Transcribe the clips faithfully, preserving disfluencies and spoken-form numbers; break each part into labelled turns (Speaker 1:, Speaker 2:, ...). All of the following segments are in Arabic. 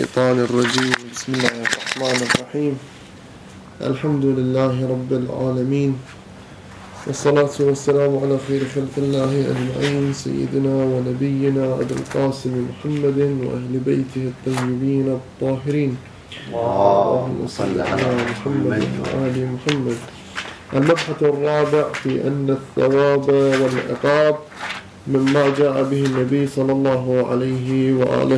Speaker 1: الشيطان الرجيم. بسم الله الرحمن الرحيم. الحمد لله رب العالمين، والصلاة والسلام على خير خلق الله أجمعين، سيدنا ونبينا أبي القاسم محمد وأهل بيته الطيبين الطاهرين.
Speaker 2: اللهم صل على محمد
Speaker 1: وآل محمد. المبحث الرابع في أن الثواب والعقاب مما جاء به النبي صلى الله عليه وآله.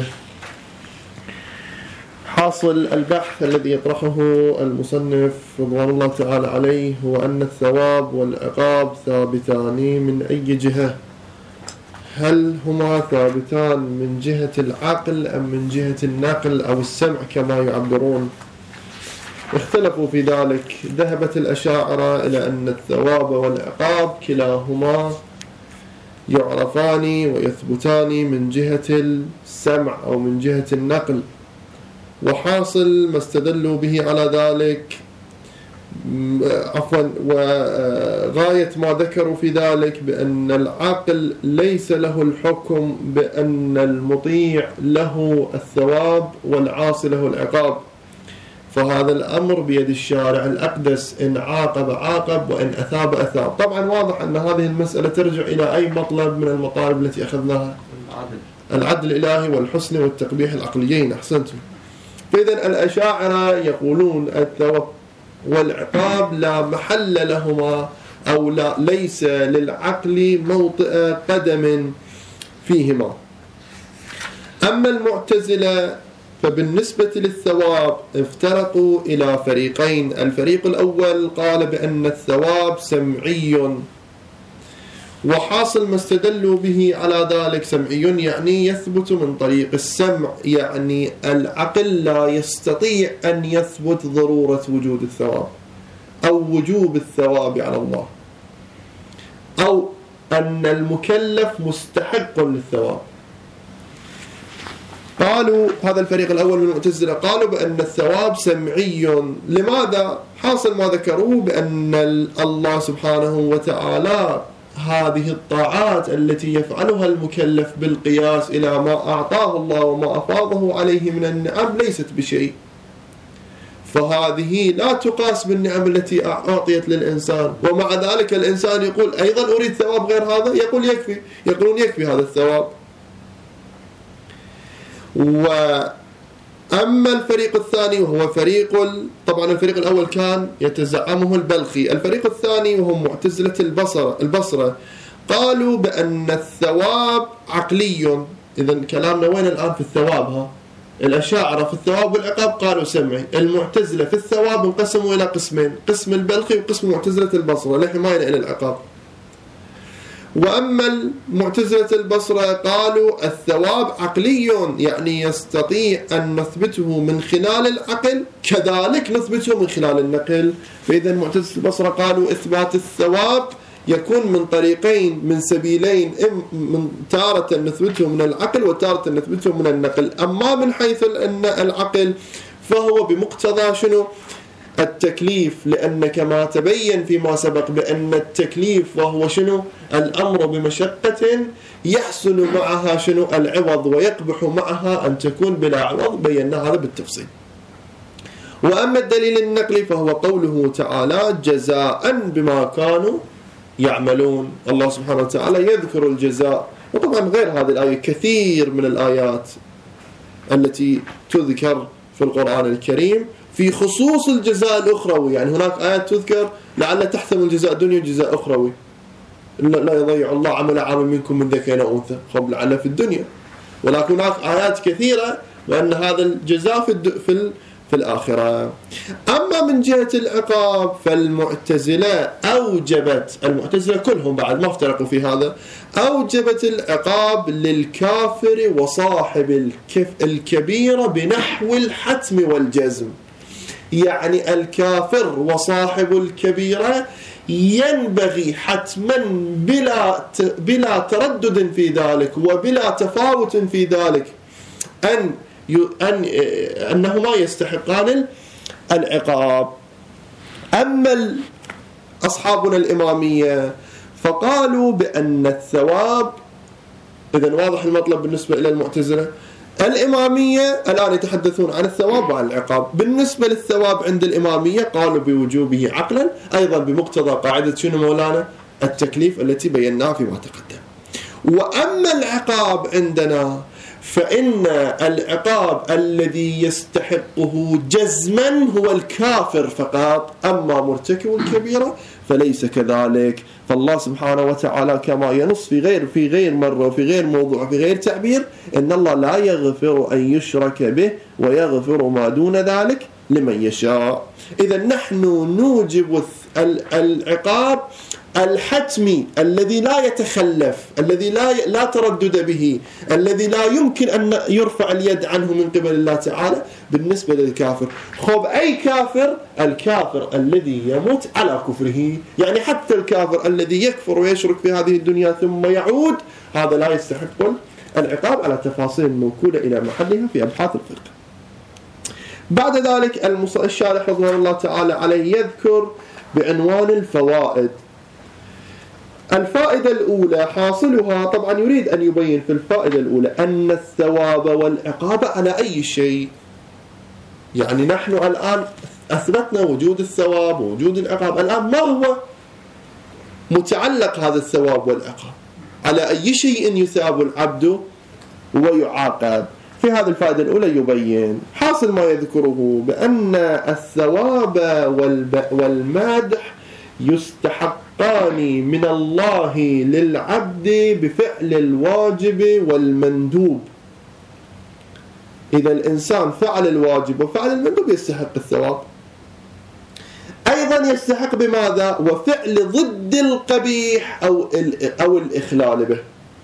Speaker 1: حاصل البحث الذي يطرحه المصنف رضوان الله تعالى عليه هو أن الثواب والعقاب ثابتان من أي جهة؟ هل هما ثابتان من جهة العقل أم من جهة النقل أو السمع كما يعبرون؟ اختلفوا في ذلك. ذهبت الأشاعرة إلى أن الثواب والعقاب كلاهما يعرفان ويثبتان من جهة السمع أو من جهة النقل، وحاصل ما استدلوا به على ذلك عفوا وغاية ما ذكروا في ذلك بأن العقل ليس له الحكم بأن المطيع له الثواب والعاصي له العقاب، فهذا الأمر بيد الشارع الأقدس، إن عاقب عاقب وإن أثاب أثاب. طبعا واضح أن هذه المسألة ترجع إلى أي مطلب من المطالب التي أخذناها؟ العدل, العدل الإلهي والحسن والتقبيح العقليين. أحسنتم. فإذا الأشاعرة يقولون الثواب والعقاب لا محل لهما أو لا ليس للعقل موطئ قدم فيهما. أما المعتزلة فبالنسبة للثواب افترقوا إلى فريقين. الفريق الأول قال بأن الثواب سمعي، وحاصل ما استدلوا به على ذلك سمعي يعني يثبت من طريق السمع، يعني العقل لا يستطيع أن يثبت ضرورة وجود الثواب أو وجوب الثواب على الله أو أن المكلف مستحق للثواب. قالوا هذا الفريق الأول من المعتزلة قالوا بأن الثواب سمعي. لماذا؟ حاصل ما ذكروا بأن الله سبحانه وتعالى هذه الطاعات التي يفعلها المكلف بالقياس إلى ما أعطاه الله وما أفاضه عليه من النعم ليست بشيء، فهذه لا تقاس بالنعم التي أعطيت للإنسان، ومع ذلك الإنسان يقول أيضا أريد ثواب غير هذا، يقول يكفي، يقولون يكفي هذا الثواب. وأما الفريق الثاني وهو فريق طبعا الفريق الأول كان يتزعمه البلخي، الفريق الثاني وهم معتزلة البصرة البصرة قالوا بأن الثواب عقلي. إذن كلامنا وين الآن في الثواب؟ ها الأشاعرة في الثواب والعقاب قالوا سمعي، المعتزلة في الثواب انقسموا إلى قسمين، قسم البلخي وقسم معتزلة البصرة لحماية إلى العقاب. وأما المعتزلة البصرة قالوا الثواب عقلي، يعني يستطيع أن نثبته من خلال العقل كذلك نثبته من خلال النقل. فإذا معتزلة البصرة قالوا إثبات الثواب يكون من طريقين من سبيلين، من تارة نثبته من العقل وتارة نثبته من النقل. أما من حيث العقل فهو بمقتضى شنو؟ التكليف، لأن كما تبين فيما سبق بأن التكليف وهو شنو؟ الأمر بمشقة يحصل معها شنو؟ العوض، ويقبح معها أن تكون بلا عوض، بينا هذا بالتفصيل. وأما الدليل النقلي فهو قوله تعالى جزاء بما كانوا يعملون. الله سبحانه وتعالى يذكر الجزاء، وطبعا غير هذه الآية كثير من الآيات التي تذكر في القرآن الكريم في خصوص الجزاء الأخروي. يعني هناك آيات تذكر لعل تحتمل جزاء دنيا وجزاء أخروي، لا يضيع الله عمل عامل منكم من ذكر أو أنثى، خب لعل في الدنيا، ولكن هناك آيات كثيرة وأن هذا الجزاء في في في الآخرة. أما من جهة العقاب فالمعتزلة أوجبت، المعتزلة كلهم بعد ما افترقوا في هذا، أوجبت العقاب للكافر وصاحب الكبيرة بنحو الحتم والجزم. يعني الكافر وصاحب الكبيرة ينبغي حتما بلا بلا تردد في ذلك وبلا تفاوت في ذلك أن أن أنهما يستحقان العقاب. أما أصحابنا الإمامية فقالوا بأن الثواب، إذن واضح المطلب بالنسبة إلى المعتزلة، الإمامية الآن يتحدثون عن الثواب وعن العقاب. بالنسبة للثواب عند الإمامية قالوا بوجوبه عقلا، أيضا بمقتضى قاعدة شنو مولانا؟ التكليف التي بيناها فيما تقدم. وأما العقاب عندنا فإن العقاب الذي يستحقه جزما هو الكافر فقط، أما مرتكب الكبيرة فليس كذلك. فالله سبحانه وتعالى كما ينص في غير في غير مرة وفي غير موضوع وفي غير تعبير إن الله لا يغفر أن يشرك به ويغفر ما دون ذلك لمن يشاء. إذا نحن نوجب العقاب الحتمي الذي لا يتخلف، الذي لا لا تردد به، الذي لا يمكن أن يرفع اليد عنه من قبل الله تعالى بالنسبة للكافر. خب أي كافر؟ الكافر الذي يموت على كفره، يعني حتى الكافر الذي يكفر ويشرك في هذه الدنيا ثم يعود، هذا لا يستحق العقاب على تفاصيل موكولة إلى محلها في أبحاث الفقه. بعد ذلك الشارح رضي الله تعالى عليه يذكر بعنوان الفوائد. الفائدة الأولى حاصلها، طبعا يريد أن يبين في الفائدة الأولى أن الثواب والعقاب على أي شيء. يعني نحن الآن أثبتنا وجود الثواب ووجود العقاب، الآن ما هو متعلق هذا الثواب والعقاب؟ على أي شيء يثاب العبد ويعاقب؟ في هذه الفائدة الأولى يبين حاصل ما يذكره بأن الثواب والمدح يستحقان من الله للعبد بفعل الواجب والمندوب. إذا الإنسان فعل الواجب وفعل المندوب يستحق الثواب. أيضا يستحق بماذا؟ وفعل ضد القبيح أو أو الإخلال به،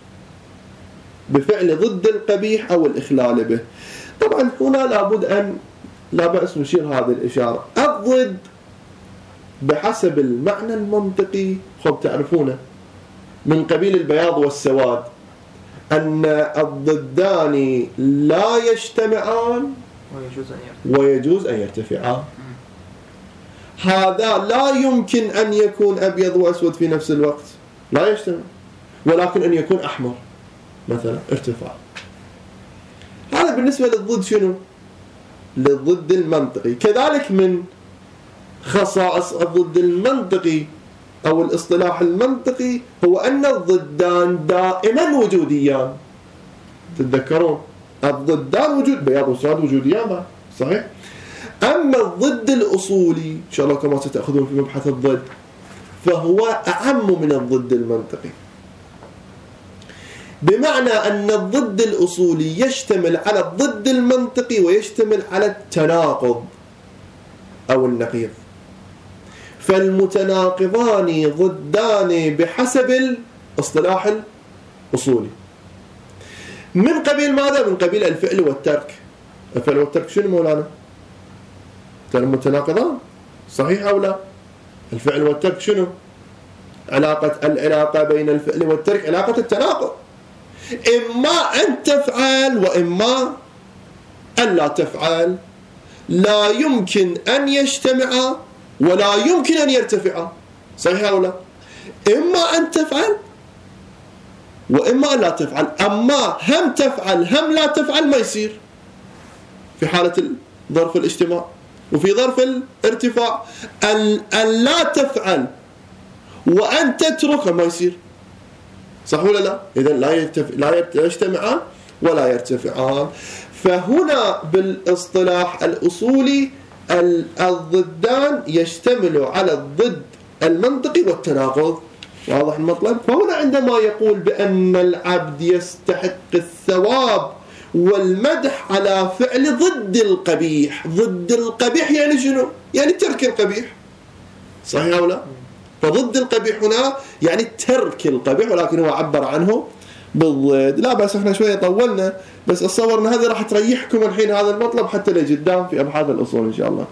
Speaker 1: بفعل ضد القبيح أو الإخلال به. طبعا هنا لابد أن لا بأس نشير هذه الإشارة. الضد بحسب المعنى المنطقي خب تعرفونه من قبيل البياض والسواد، أن الضدان لا يجتمعان ويجوز أن يرتفعان. هذا لا يمكن أن يكون أبيض وأسود في نفس الوقت، لا يجتمع، ولكن أن يكون أحمر مثلا ارتفاع. هذا بالنسبة للضد شنو؟ للضد المنطقي. كذلك من خصائص الضد المنطقي أو الاصطلاح المنطقي هو أن الضدان دائما وجوديان. تتذكرون الضدان وجود، بياض وسواد وجوديان، صحيح؟ أما الضد الأصولي إن شاء الله كما ستأخذون في مبحث الضد فهو أعم من الضد المنطقي، بمعنى أن الضد الأصولي يشتمل على الضد المنطقي ويشتمل على التناقض أو النقيض. فالمتناقضان ضدان بحسب الاصطلاح الأصولي. من قبيل ماذا؟ من قبيل الفعل والترك. الفعل والترك شنو مولانا؟ المتناقضان، صحيح أو لا؟ الفعل والترك شنو؟ علاقة العلاقة بين الفعل والترك علاقة التناقض، إما أن تفعل وإما أن لا تفعل، لا يمكن أن يجتمعا ولا يمكن أن يرتفعا، صحيح أو لا؟ إما أن تفعل وإما أن لا تفعل. أما هم تفعل هم لا تفعل ما يصير في حالة ظرف الاجتماع. وفي ظرف الارتفاع أن, أن لا تفعل وأن تترك ما يصير، صح ولا لا؟ إذن لا يرتفع لا يجتمعان ولا يرتفعان. فهنا بالاصطلاح الأصولي الضدان يشتمل على الضد المنطقي والتناقض. واضح المطلب؟ فهنا عندما يقول بأن العبد يستحق الثواب والمدح على فعل ضد القبيح، ضد القبيح يعني شنو؟ يعني ترك القبيح، صحيح أو لا؟ فضد القبيح هنا يعني ترك القبيح، ولكن هو عبر عنه بالضد. لا بس احنا شوية طولنا، بس اتصور ان هذه راح تريحكم الحين هذا المطلب حتى لقدام في ابحاث الاصول ان شاء الله.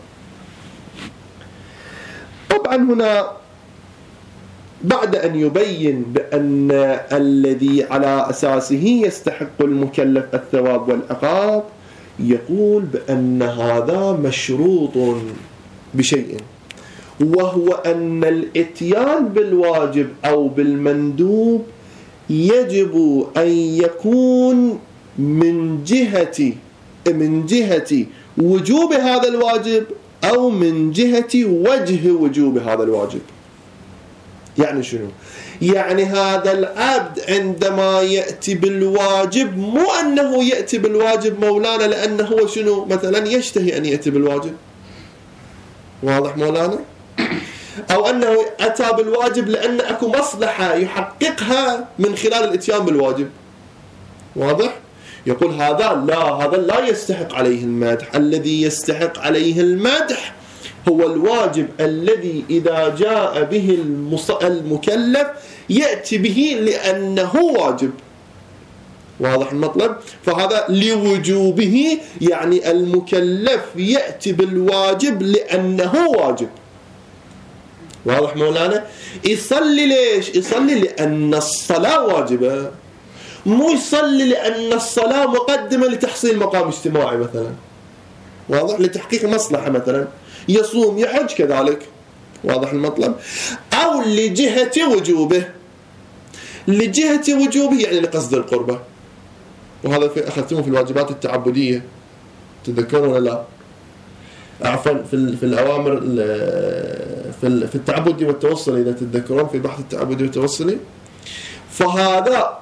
Speaker 1: طبعا هنا بعد ان يبين بان الذي على اساسه يستحق المكلف الثواب والعقاب، يقول بان هذا مشروط بشيء، وهو ان الاتيان بالواجب او بالمندوب يجب أن يكون من جهة من جهة وجوب هذا الواجب أو من جهة وجه وجوب هذا الواجب. يعني شنو؟ يعني هذا العبد عندما يأتي بالواجب مو أنه يأتي بالواجب مولانا لأنه هو شنو مثلا يشتهي أن يأتي بالواجب، واضح مولانا؟ أو أنه أتى بالواجب لأن أكو مصلحة يحققها من خلال الإتيان بالواجب، واضح؟ يقول هذا لا، هذا لا يستحق عليه المدح. الذي يستحق عليه المدح هو الواجب الذي إذا جاء به المكلف يأتي به لأنه واجب، واضح المطلب؟ فهذا لوجوبه، يعني المكلف يأتي بالواجب لأنه واجب، واضح مولانا؟ يصلي ليش؟ يصلي لأن الصلاة واجبة، مو يصلي لأن الصلاة مقدمة لتحصيل مقام اجتماعي مثلا، واضح؟ لتحقيق مصلحة مثلا، يصوم يحج كذلك، واضح المطلب؟ أو لجهة وجوبه، لجهة وجوبه يعني لقصد القربة، وهذا في أخذتموه في الواجبات التعبدية، تذكرون ولا لا؟ عفوا في في الأوامر في في التعبدي والتوصلي إذا تتذكرون في بحث التعبدي والتوصلي. فهذا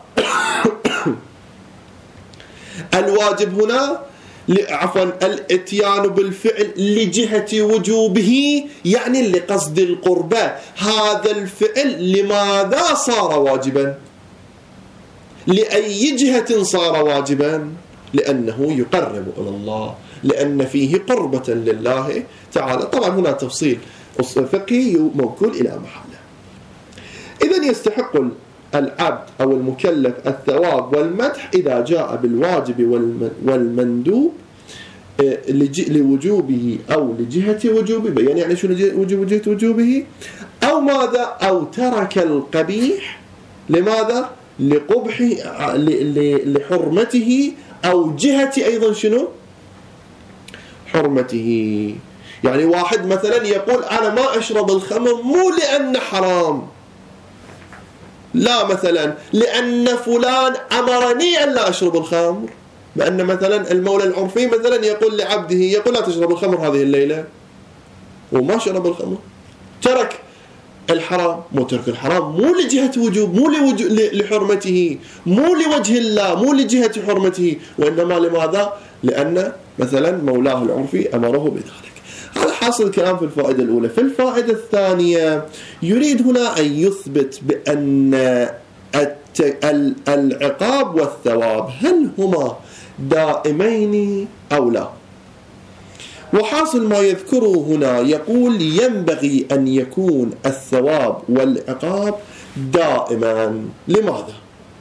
Speaker 1: الواجب هنا عفوا الاتيان بالفعل لجهة وجوبه يعني لقصد القربة. هذا الفعل لماذا صار واجبا؟ لأي جهة صار واجبا؟ لأنه يقرب إلى الله، لأن فيه قربة لله تعالى. طبعا هنا تفصيل فقهي موكول إلى محله. إذن يستحق العبد أو المكلف الثواب والمدح إذا جاء بالواجب والمندوب لوجوبه أو لجهة وجوبه، يعني يعني شنو وجوب جهة وجوبه؟ أو ماذا؟ أو ترك القبيح لماذا؟ لقبح لحرمته أو جهة أيضا شنو؟ حرمته. يعني واحد مثلا يقول أنا ما أشرب الخمر مو لأن حرام، لا، مثلا لأن فلان أمرني أن لا أشرب الخمر، بأن مثلا المولى العرفي مثلا يقول لعبده يقول لا تشرب الخمر هذه الليلة وما شرب الخمر، ترك الحرام. مو ترك الحرام مو لجهة وجوب، مو لحرمته، مو لوجه الله، مو لجهة حرمته، وإنما لماذا؟ لأن مثلا مولاه العرفي أمره بذلك. هذا حاصل الكلام في الفائدة الأولى. في الفائدة الثانية يريد هنا أن يثبت بأن العقاب والثواب هل هما دائمين أو لا. وحاصل ما يذكره هنا يقول ينبغي أن يكون الثواب والعقاب دائما. لماذا؟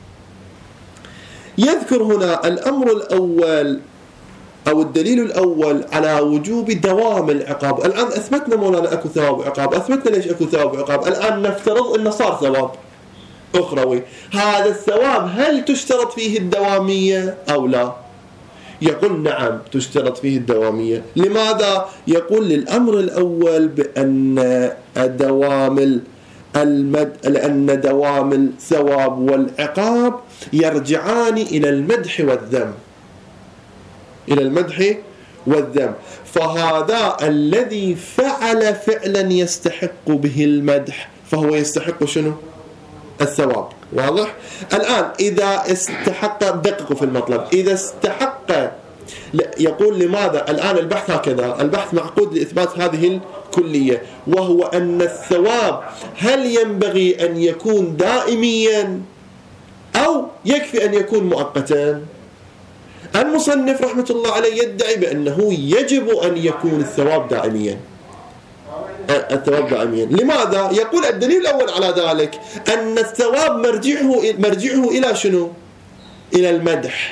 Speaker 1: يذكر هنا الأمر الأول أو الدليل الأول على وجوب دوام العقاب. الآن أثبتنا مولانا أكو ثواب وعقاب، أثبتنا ليش أكو ثواب وعقاب، الآن نفترض أنه صار ثواب أخروي. هذا الثواب هل تشترط فيه الدوامية أو لا؟ يقول نعم تشترط فيه الدوامية. لماذا؟ يقول للأمر الأول بأن دوام المد لأن دوام الثواب والعقاب يرجعان إلى المدح والذم، إلى المدح والذم. فهذا الذي فعل فعلا يستحق به المدح فهو يستحق شنو؟ الثواب. واضح؟ الآن إذا استحق، دققوا في المطلب، إذا استحق يقول لماذا؟ الآن البحث هكذا، البحث معقود لإثبات هذه الكلية، وهو أن الثواب هل ينبغي أن يكون دائميا أو يكفي أن يكون مؤقتا؟ المصنف رحمة الله عليه يدعي بأنه يجب أن يكون الثواب دائميا، الثواب دائميا. لماذا؟ يقول الدليل الأول على ذلك أن الثواب مرجعه مرجعه إلى شنو؟ إلى المدح،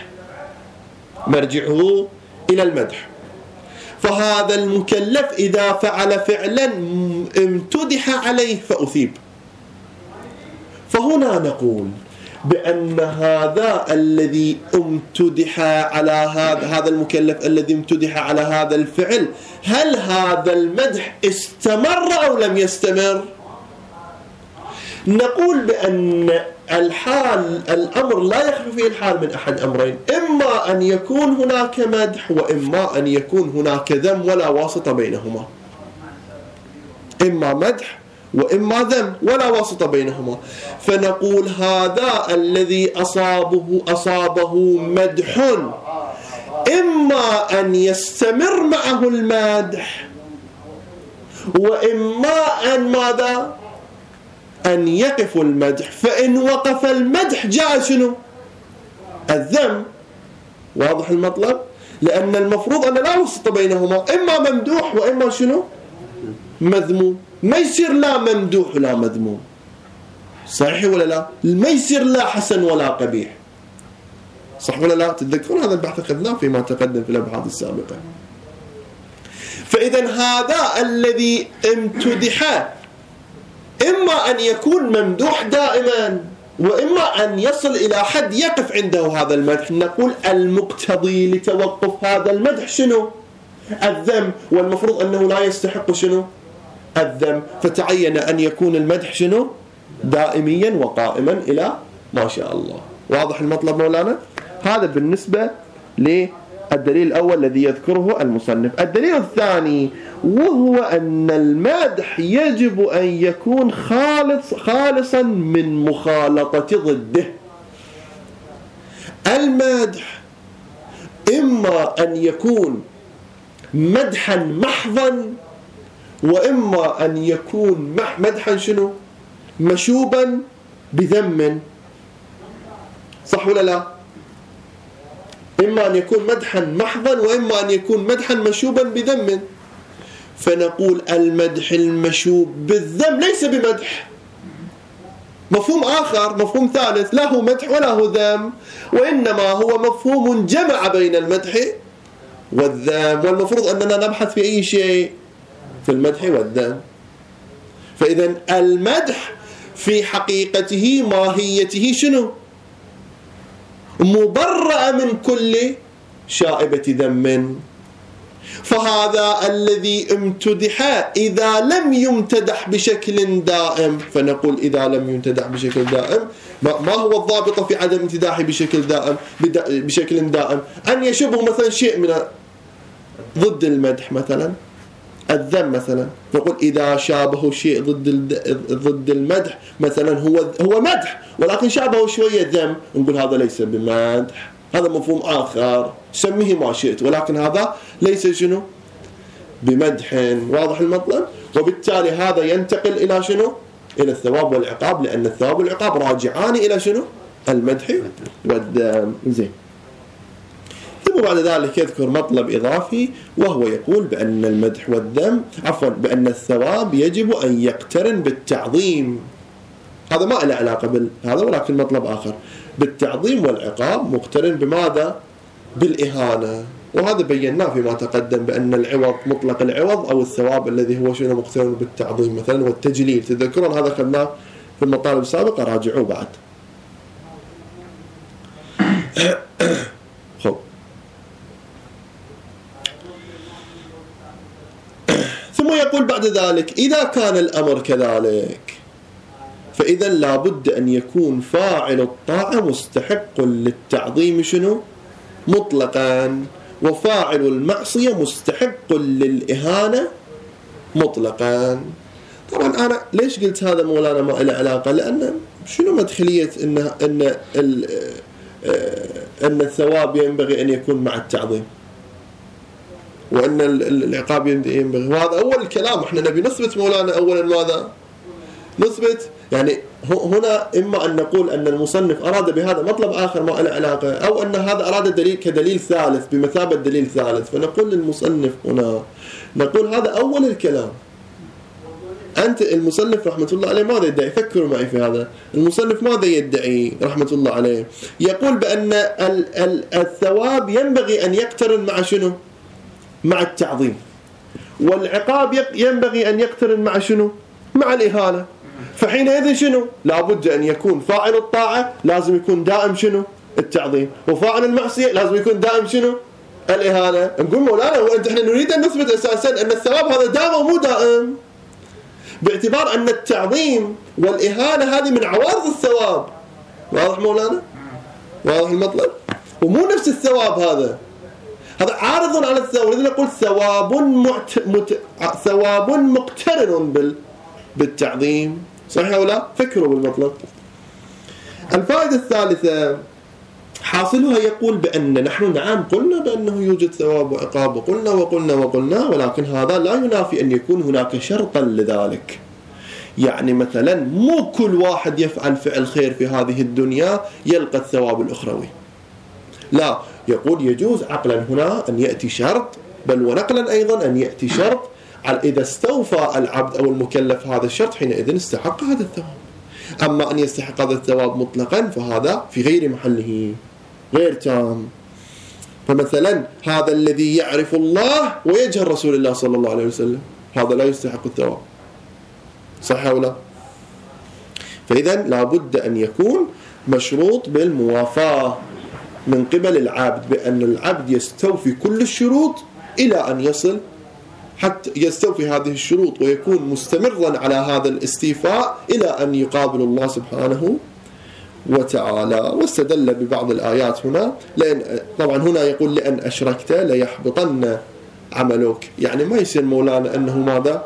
Speaker 1: مرجعه إلى المدح. فهذا المكلف إذا فعل فعلا امتدح عليه فأثيب. فهنا نقول بأن هذا الذي امتدح على هذا هذا المكلف الذي امتدح على هذا الفعل، هل هذا المدح استمر أو لم يستمر؟ نقول بأن الحال الأمر لا يخلو فيه الحال من أحد أمرين، إما أن يكون هناك مدح وإما أن يكون هناك ذم ولا واسطة بينهما. إما مدح وإما ذم ولا واسطة بينهما. فنقول هذا الذي أصابه أصابه مدح إما أن يستمر معه المدح وإما أن ماذا؟ أن يقف المدح. فإن وقف المدح جاء شنو؟ الذم. واضح المطلب؟ لأن المفروض أن لا وسط بينهما، إما ممدوح وإما شنو؟ مذموم. ما يصير لا ممدوح ولا مذموم، صحيح ولا لا؟ ما يصير لا حسن ولا قبيح، صح ولا لا؟ تتذكرون هذا البحث أخذناه فيما تقدم في الأبحاث السابقة. فإذا هذا الذي امتدح إما أن يكون ممدوح دائما وإما أن يصل إلى حد يقف عنده هذا المدح. نقول المقتضي لتوقف هذا المدح شنو؟ الذم، والمفروض أنه لا يستحق شنو؟ الذم. فتعين أن يكون المدح شنو؟ دائميا وقائما إلى ما شاء الله. واضح المطلب مولانا؟ هذا بالنسبة للدليل الأول الذي يذكره المصنف. الدليل الثاني وهو أن المدح يجب أن يكون خالص خالصا من مخالطة ضده. المدح إما أن يكون مدحا محضا وإما أن يكون مدحا شنو؟ مشوبا بذم، صح ولا لا؟ إما أن يكون مدحا محضا وإما أن يكون مدحا مشوبا بذم. فنقول المدح المشوب بالذم ليس بمدح، مفهوم آخر، مفهوم ثالث، لا هو مدح ولا هو ذم، وإنما هو مفهوم جمع بين المدح والذم، والمفروض أننا نبحث في أي شيء؟ في المدح والذم. فإذا المدح في حقيقته ماهيته شنو؟ مبرأ من كل شائبة ذم. فهذا الذي امتدح إذا لم يمتدح بشكل دائم، فنقول إذا لم يمتدح بشكل دائم ما هو الضابط في عدم امتداحه بشكل دائم بشكل دائم؟ أن يشبه مثلا شيء من ضد المدح، مثلا الذم مثلا، نقول إذا شابه شيء ضد ضد المدح مثلا هو هو مدح ولكن شابه شوية ذم، نقول هذا ليس بمدح، هذا مفهوم آخر سميه ما شئت، ولكن هذا ليس شنو؟ بمدح. واضح المطلب؟ وبالتالي هذا ينتقل إلى شنو؟ إلى الثواب والعقاب، لأن الثواب والعقاب راجعان إلى شنو؟ المدح والذم. زين. ثم بعد ذلك يذكر مطلب إضافي وهو يقول بأن المدح والذم عفوا بأن الثواب يجب أن يقترن بالتعظيم. هذا ما له علاقة بهذا ولكن مطلب آخر، بالتعظيم والعقاب مقترن بماذا؟ بالإهانة. وهذا بيناه فيما تقدم بأن العوض مطلق العوض أو الثواب الذي هو شنو مقترن بالتعظيم مثلا والتجليل. تذكرون هذا أخذناه في المطالب السابقة، راجعوه بعد. خب. ثم يقول بعد ذلك إذا كان الأمر كذلك فإذا لابد أن يكون فاعل الطاعة مستحق للتعظيم شنو؟ مطلقا، وفاعل المعصية مستحق للإهانة مطلقا. طبعا أنا ليش قلت هذا مولانا ما له علاقة؟ لأن شنو مدخلية إن إن أن الثواب ينبغي أن يكون مع التعظيم وأن العقاب ينبغي، وهذا أول الكلام. إحنا نبي نثبت مولانا أولا ماذا؟ نثبت يعني هنا إما أن نقول أن المصنف أراد بهذا مطلب آخر ما له علاقة، أو أن هذا أراد دليل كدليل ثالث بمثابة دليل ثالث. فنقول للمصنف هنا نقول هذا أول الكلام. أنت المصنف رحمة الله عليه ماذا يدعي؟ فكروا معي في هذا. المصنف ماذا يدعي رحمة الله عليه؟ يقول بأن الثواب ينبغي أن يقترن مع شنو؟ مع التعظيم، والعقاب ينبغي أن يقترن مع شنو؟ مع الإهانة. فحينئذ شنو؟ لابد أن يكون فاعل الطاعة لازم يكون دائم شنو؟ التعظيم، وفاعل المعصية لازم يكون دائم شنو؟ الإهانة. نقول مولانا وأنت احنا نريد أن نثبت أساسا أن الثواب هذا دائم ومو دائم. باعتبار أن التعظيم والإهانة هذه من عوارض الثواب. واضح مولانا؟ واضح المطلب؟ ومو نفس الثواب هذا، هذا عارض على الثواب. لذلك نقول ثواب مت... مت... ثواب مقترن بال... بالتعظيم. صحيح أو لا؟ فكروا بالمطلب. الفائدة الثالثة حاصلها يقول بأن نحن نعم قلنا بأنه يوجد ثواب وعقاب، وقلنا وقلنا وقلنا، ولكن هذا لا ينافي أن يكون هناك شرطا لذلك. يعني مثلا مو كل واحد يفعل فعل خير في هذه الدنيا يلقى الثواب الأخروي، لا، يقول يجوز عقلا هنا أن يأتي شرط، بل ونقلا أيضا أن يأتي شرط على إذا استوفى العبد أو المكلف هذا الشرط حينئذ استحق هذا الثواب. أما أن يستحق هذا الثواب مطلقا فهذا في غير محله، غير تام. فمثلا هذا الذي يعرف الله ويجهل رسول الله صلى الله عليه وسلم هذا لا يستحق الثواب. صح ولا؟ فإذا لابد أن يكون مشروط بالموافاة من قبل العبد، بأن العبد يستوفي كل الشروط إلى أن يصل حتى يستوفي هذه الشروط ويكون مستمرا على هذا الاستيفاء إلى أن يقابل الله سبحانه وتعالى. واستدل ببعض الآيات هنا، لأن طبعا هنا يقول لأن أشركت ليحبطن عملك، يعني ما يصير مولانا أنه ماذا؟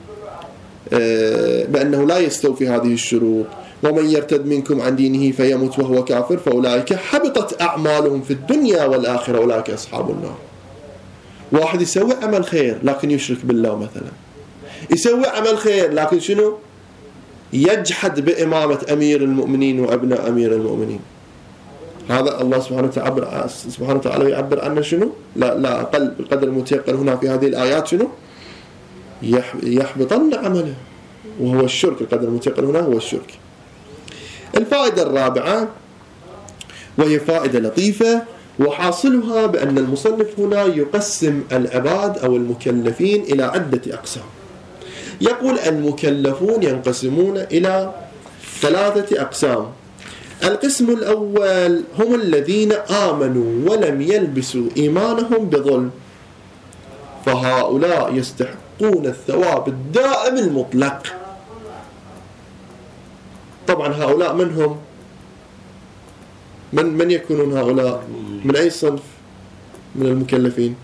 Speaker 1: آه بأنه لا يستوفي هذه الشروط. ومن يرتد منكم عن دينه فيمت وهو كافر فأولئك حبطت أعمالهم في الدنيا والآخرة أولئك أصحاب النار. واحد يسوي عمل خير لكن يشرك بالله مثلا، يسوي عمل خير لكن شنو؟ يجحد بإمامة أمير المؤمنين وأبناء أمير المؤمنين. هذا الله سبحانه وتعالى سبحانه وتعالى يعبر عنه شنو؟ لا لا أقل بالقدر المتيقن هنا في هذه الآيات شنو؟ يحبطن عمله، وهو الشرك. القدر المتيقن هنا هو الشرك. الفائدة الرابعة وهي فائدة لطيفة، وحاصلها بأن المصنف هنا يقسم العباد أو المكلفين إلى عدة أقسام. يقول المكلفون ينقسمون إلى ثلاثة أقسام. القسم الأول هم الذين آمنوا ولم يلبسوا إيمانهم بظلم، فهؤلاء يستحقون الثواب الدائم المطلق. طبعا هؤلاء منهم من من يكونون هؤلاء؟ من أي صنف من المكلفين؟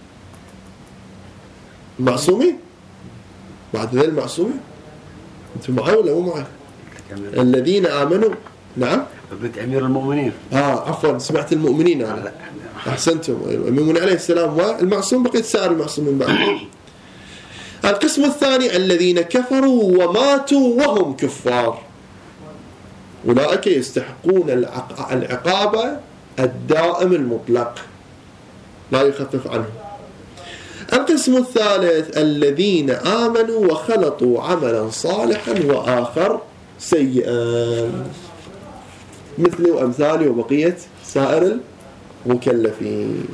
Speaker 1: معصومين. بعد ذلك المعصومين أنتم معي ولا مو معي؟ الذين آمنوا. نعم
Speaker 2: بنت أمير المؤمنين.
Speaker 1: آه عفوا سمعت المؤمنين أنا. أحسنتم. المؤمن عليه السلام والمعصوم بقيت سائر المعصومين بعد. القسم الثاني الذين كفروا وماتوا وهم كفار، أولئك يستحقون العقاب الدائم المطلق لا يخفف عنه. القسم الثالث الذين آمنوا وخلطوا عملا صالحا وآخر سيئا، مثلي وأمثالي وبقية سائر المكلفين.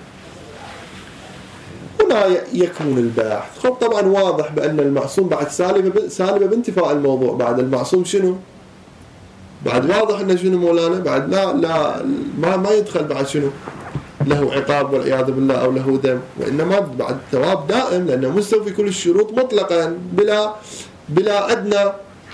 Speaker 1: هنا يكمن الباحث. خب طبعا واضح بأن المعصوم بعد سالبة سالبة بانتفاء الموضوع. بعد المعصوم شنو؟ بعد واضح أنه شنو مولانا؟ بعد لا لا ما ما يدخل بعد شنو؟ له عقاب والعياذ بالله أو له ذنب، وإنما بعد ثواب دائم لأنه مستوفي كل الشروط مطلقا بلا بلا أدنى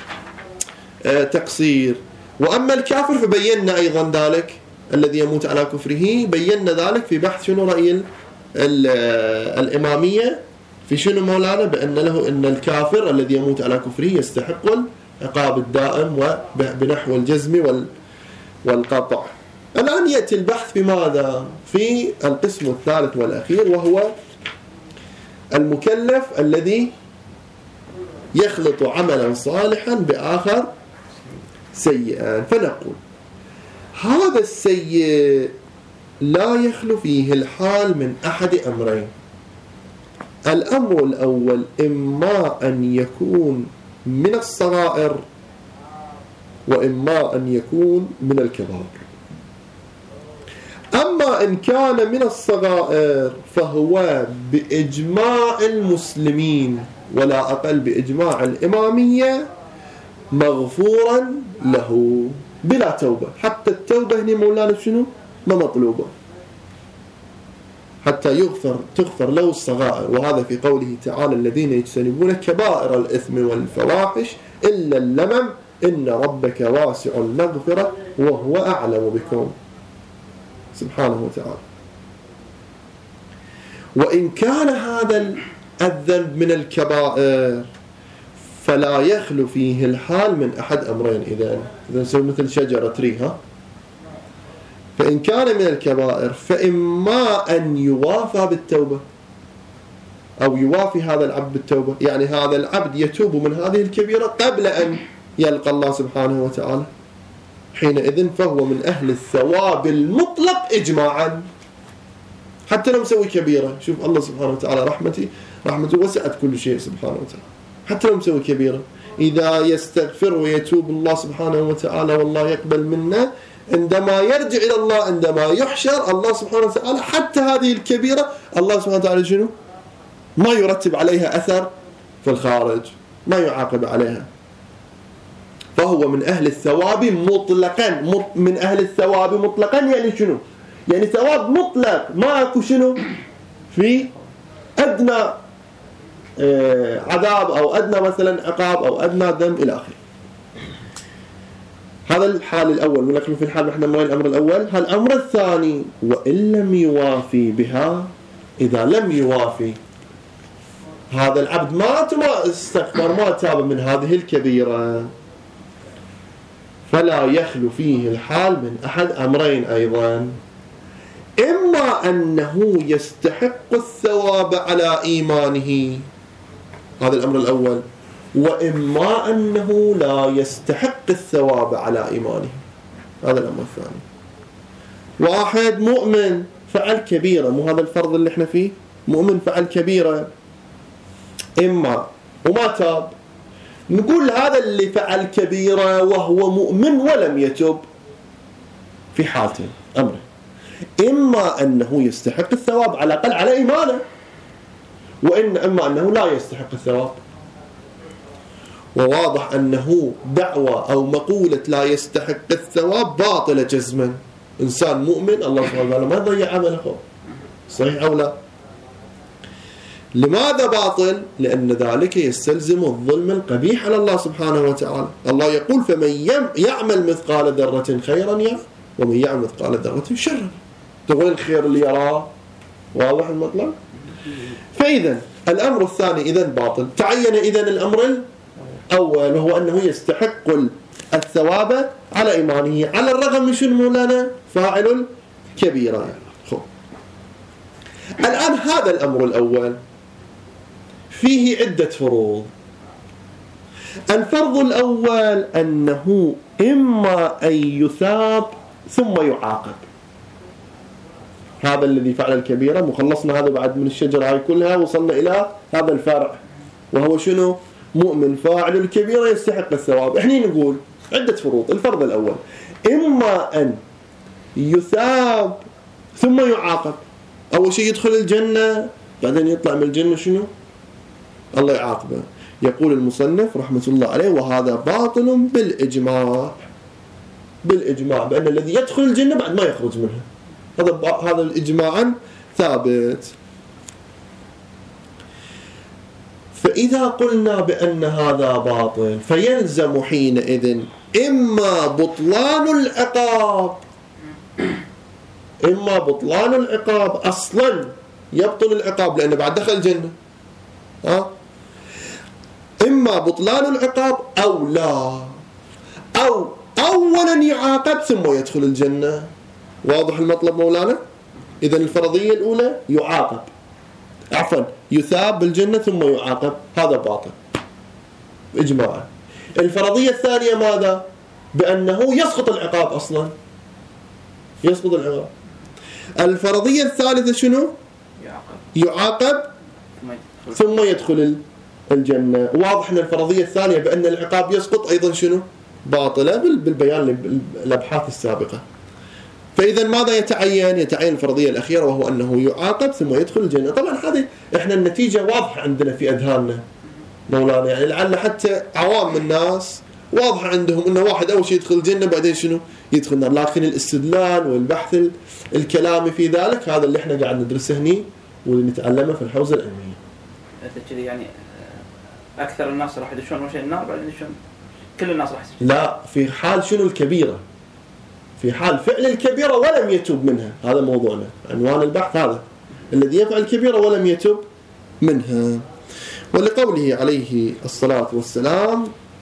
Speaker 1: تقصير. وأما الكافر فبينا أيضا ذلك، الذي يموت على كفره بينا ذلك في بحث شنو رأي الإمامية في شنو مولانا؟ بأن له أن الكافر الذي يموت على كفره يستحق العقاب الدائم وبنحو الجزم والقطع. الآن يأتي البحث في ماذا؟ في القسم الثالث والأخير، وهو المكلف الذي يخلط عملا صالحا بآخر سيئا. فنقول هذا السيء لا يخلو فيه الحال من أحد أمرين. الأمر الأول إما أن يكون من الصغائر وإما أن يكون من الكبائر. أما إن كان من الصغائر فهو بإجماع المسلمين ولا أقل بإجماع الإمامية مغفورا له بلا توبة. حتى التوبة هنا مولانا شنو؟ ما مطلوبة. حتى يغفر تغفر له الصغائر، وهذا في قوله تعالى الذين يجتنبون كبائر الإثم والفواحش إلا اللمم إن ربك واسع المغفرة وهو أعلم بكم سبحانه وتعالى. وإن كان هذا الذنب من الكبائر فلا يخلو فيه الحال من أحد أمرين. إذا إذا نسوي مثل شجرة ريها، فإن كان من الكبائر فإما أن يوافى بالتوبة أو يوافي هذا العبد بالتوبة، يعني هذا العبد يتوب من هذه الكبيرة قبل أن يلقى الله سبحانه وتعالى، حينئذ فهو من أهل الثواب المطلق إجماعا، حتى لو مسوي كبيرة. شوف الله سبحانه وتعالى رحمتي رحمته وسعت كل شيء سبحانه وتعالى، حتى لو مسوي كبيرة إذا يستغفر ويتوب الله سبحانه وتعالى والله يقبل منا، عندما يرجع إلى الله عندما يحشر الله سبحانه وتعالى حتى هذه الكبيرة الله سبحانه وتعالى شنو؟ ما يرتب عليها أثر في الخارج، ما يعاقب عليها، فهو من أهل الثواب مطلقا. من أهل الثواب مطلقا يعني شنو؟ يعني ثواب مطلق، ما أكو شنو في أدنى عذاب أو أدنى مثلا عقاب أو أدنى ذنب إلى آخره. هذا الحال الأول، ولكن في الحال نحن ما الأمر الأول. الأمر الثاني وإن لم يوافي بها، إذا لم يوافي هذا العبد ما ما استغفر ما تاب من هذه الكبيرة، فلا يخلو فيه الحال من أحد أمرين أيضا، إما أنه يستحق الثواب على إيمانه، هذا الأمر الأول، وإما أنه لا يستحق الثواب على إيمانه، هذا الأمر الثاني. واحد مؤمن فعل كبيرة، مو هذا الفرض اللي احنا فيه، مؤمن فعل كبيرة إما وما تاب، نقول هذا اللي فعل كبيرة وهو مؤمن ولم يتب في حالتين أمره، إما أنه يستحق الثواب على الأقل على إيمانه، وإن إما أنه لا يستحق الثواب. وواضح أنه دعوة أو مقولة لا يستحق الثواب باطلة جزما. إنسان مؤمن الله سبحانه وتعالى ما يضيع عمله، صحيح أو لا؟ لماذا باطل؟ لأن ذلك يستلزم الظلم القبيح على الله سبحانه وتعالى. الله يقول فمن يعمل مثقال ذرة خيرا يره ومن يعمل مثقال ذرة شرا. تقول الخير اللي يراه، واضح المطلب؟ فإذا الأمر الثاني إذن باطل. تعين إذن الأمر الأول وهو أنه يستحق الثواب على إيمانه على الرغم من شنو مولانا؟ فاعل كبيرة. خب. الآن هذا الأمر الأول فيه عدة فروض. الفرض الأول أنه إما أن يثاب ثم يعاقب. هذا الذي فعل الكبيرة، مخلصنا هذا بعد من الشجرة هاي كلها، وصلنا إلى هذا الفرع وهو شنو؟ مؤمن فاعل الكبيرة يستحق الثواب. احنا نقول عدة فروض. الفرض الأول إما أن يثاب ثم يعاقب. أول شيء يدخل الجنة، بعدين يطلع من الجنة شنو؟ الله يعاقبه. يقول المصنف رحمة الله عليه وهذا باطل بالإجماع، بالإجماع بأن الذي يدخل الجنة بعد ما يخرج منها، هذا هذا الإجماعا ثابت. فإذا قلنا بأن هذا باطل فيلزم حينئذ إما بطلان العقاب، إما بطلان العقاب أصلا يبطل العقاب لأنه بعد دخل الجنة، ها؟ إما بطلان العقاب أو لا، أو أولا يعاقب ثم يدخل الجنة. واضح المطلب مولانا؟ إذن الفرضية الأولى يعاقب، عفوا يثاب بالجنة ثم يعاقب، هذا باطل إجماعا. الفرضية الثانية ماذا؟ بأنه يسقط العقاب أصلا، يسقط العقاب. الفرضية الثالثة شنو؟ يعاقب ثم يدخل الجنة. واضح أن الفرضية الثانية بأن العقاب يسقط أيضا شنو؟ باطلة بالبيان الأبحاث السابقة. فإذا ماذا يتعين؟ يتعين الفرضية الأخيرة وهو أنه يعاقب ثم يدخل الجنة. طبعا هذه إحنا النتيجة واضحة عندنا في أذهاننا مولانا، يعني لعل حتى عوام الناس واضح عندهم أنه واحد أول شيء يدخل الجنة بعدين شنو يدخل النار، لكن الاستدلال والبحث الكلامي في ذلك هذا اللي احنا قاعد ندرسه هني واللي نتعلمه في الحوزة العلمية.
Speaker 3: كذي يعني أكثر الناس راح يدشون أول شيء النار بعدين يدشون كل الناس راح يدشون.
Speaker 1: لا، في حال شنو الكبيرة، في حال فعل الكبيرة ولم يتوب منها، هذا موضوعنا عنوان البحث، هذا الذي يفعل الكبيرة ولم يتوب منها. ولقوله عليه الصلاة والسلام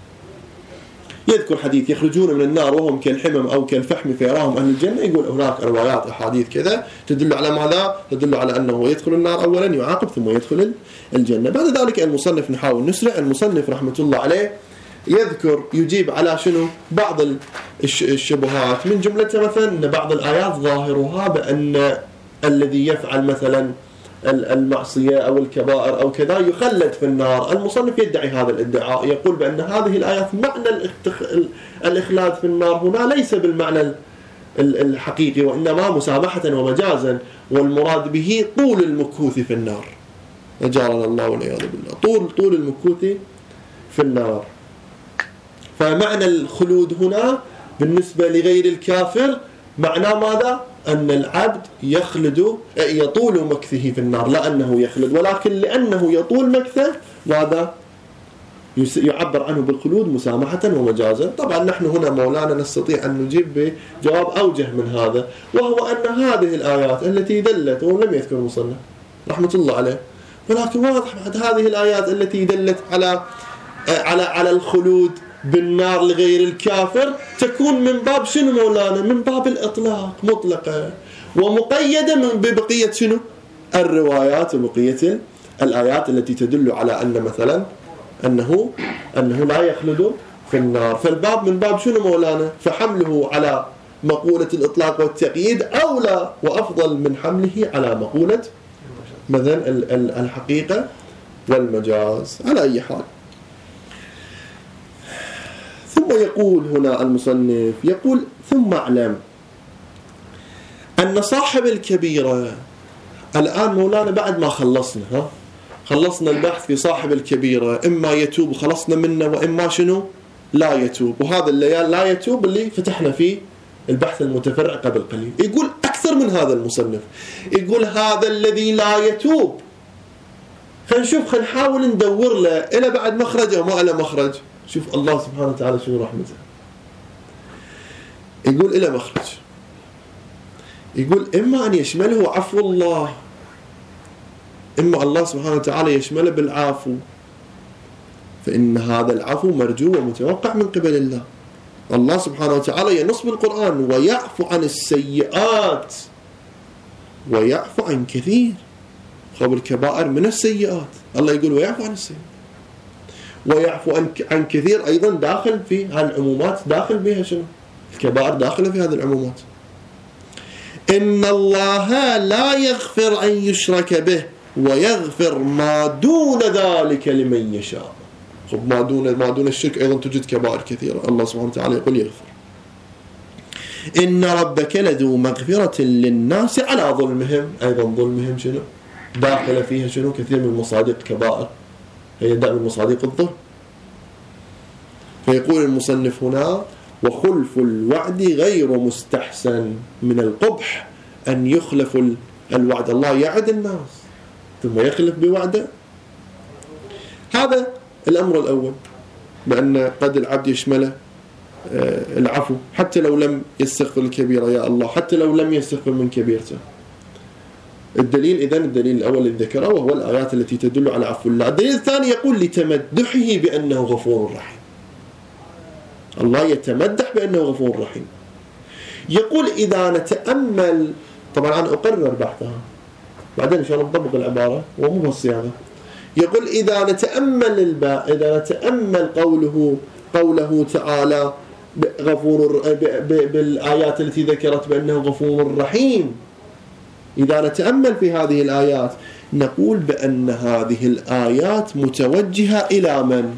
Speaker 1: يذكر حديث يخرجون من النار وهم كالحمم أو كالفحم فيراهم أهل الجنة، يقول هناك روايات أحاديث كذا تدل على ماذا؟ تدل على أنه يدخل النار أولا يعاقب ثم يدخل الجنة. بعد ذلك المصنف نحاول نسرع. المصنف رحمة الله عليه يذكر يجيب على شنو بعض الشبهات، من جملتها مثلا أن بعض الآيات ظاهرها بأن الذي يفعل مثلا المعصية أو الكبائر أو كذا يخلد في النار. المصنف يدعي هذا الادعاء، يقول بأن هذه الآيات معنى الإخلاد في النار هنا ليس بالمعنى الحقيقي، وإنما مسامحة ومجازا، والمراد به طول المكوث في النار، أجارنا الله والعياذ بالله، طول طول المكوث في النار. فمعنى الخلود هنا بالنسبة لغير الكافر معناه ماذا؟ أن العبد يخلد يطول مكثه في النار، لا أنه يخلد، ولكن لأنه يطول مكثه ماذا؟ يعبر عنه بالخلود مسامحة ومجازا. طبعا نحن هنا مولانا نستطيع أن نجيب بجواب أوجه من هذا، وهو أن هذه الآيات التي دلت، ولم يذكر المصنف رحمة الله عليه، ولكن واضح بعد هذه الآيات التي دلت على على على الخلود بالنار لغير الكافر تكون من باب شنو مولانا؟ من باب الإطلاق مطلقة ومقيدة من ببقية شنو؟ الروايات وبقية الآيات التي تدل على أن مثلا أنه أنه لا يخلد في النار. فالباب من باب شنو مولانا؟ فحمله على مقولة الإطلاق والتقييد أولى وأفضل من حمله على مقولة مثلا الحقيقة والمجاز. على أي حال، ثم يقول هنا المصنف يقول ثم اعلم أن صاحب الكبيرة، الآن مولانا بعد ما خلصنا ها خلصنا البحث في صاحب الكبيرة، إما يتوب وخلصنا منه وإما شنو لا يتوب، وهذا اللي لا يتوب اللي فتحنا فيه البحث المتفرع قبل قليل. يقول أكثر من هذا المصنف، يقول هذا الذي لا يتوب خلينا نشوف، خلينا نحاول ندور له إلى بعد مخرج أو ما إلى مخرج. شوف الله سبحانه وتعالى شنو رحمته، يقول إلى مخرج، يقول إما أن يشمله عفو الله، إما الله سبحانه وتعالى يشمله بالعفو، فإن هذا العفو مرجو ومتوقع من قبل الله. الله سبحانه وتعالى ينص بالقرآن ويعفو عن السيئات ويعفو عن كثير، خبر الكبائر من السيئات، الله يقول ويعفو عن السيئات ويعفو عن كثير، أيضا داخل في هالعمومات، داخل بها شنو؟ الكبائر داخلة في هذه العمومات. إن الله لا يغفر أن يشرك به ويغفر ما دون ذلك لمن يشاء. خب ما دون ما دون الشرك أيضا توجد كبائر كثيرة، الله سبحانه وتعالى يقول يغفر. إن ربك لذو مغفرة للناس على ظلمهم، أيضا ظلمهم شنو؟ داخل فيها شنو؟ كثير من مصادق كبائر هي دائما مصادق الظلم. فيقول المصنف هنا وخلف الوعد غير مستحسن، من القبح أن يخلف الوعد، الله يعد الناس ثم يخلف بوعده. هذا الأمر الأول، بأن قد العبد يشمله العفو حتى لو لم يستغفر الكبيرة، يا الله حتى لو لم يستغفر من كبيرته. الدليل إذن الدليل الأول الذي ذكره وهو الآيات التي تدل على عفو الله. الدليل الثاني يقول لتمدحه بأنه غفور رحيم، الله يتمدح بأنه غفور رحيم. يقول إذا نتأمل، طبعا أنا أقرر بحثها بعدين إن شاء الله نطبق العبارة ومو بالصياغة. يقول إذا نتأمل الباء إذا نتأمل قوله قوله تعالى غفور بالآيات التي ذكرت بأنه غفور رحيم، إذا نتأمل في هذه الآيات نقول بأن هذه الآيات متوجهة إلى من؟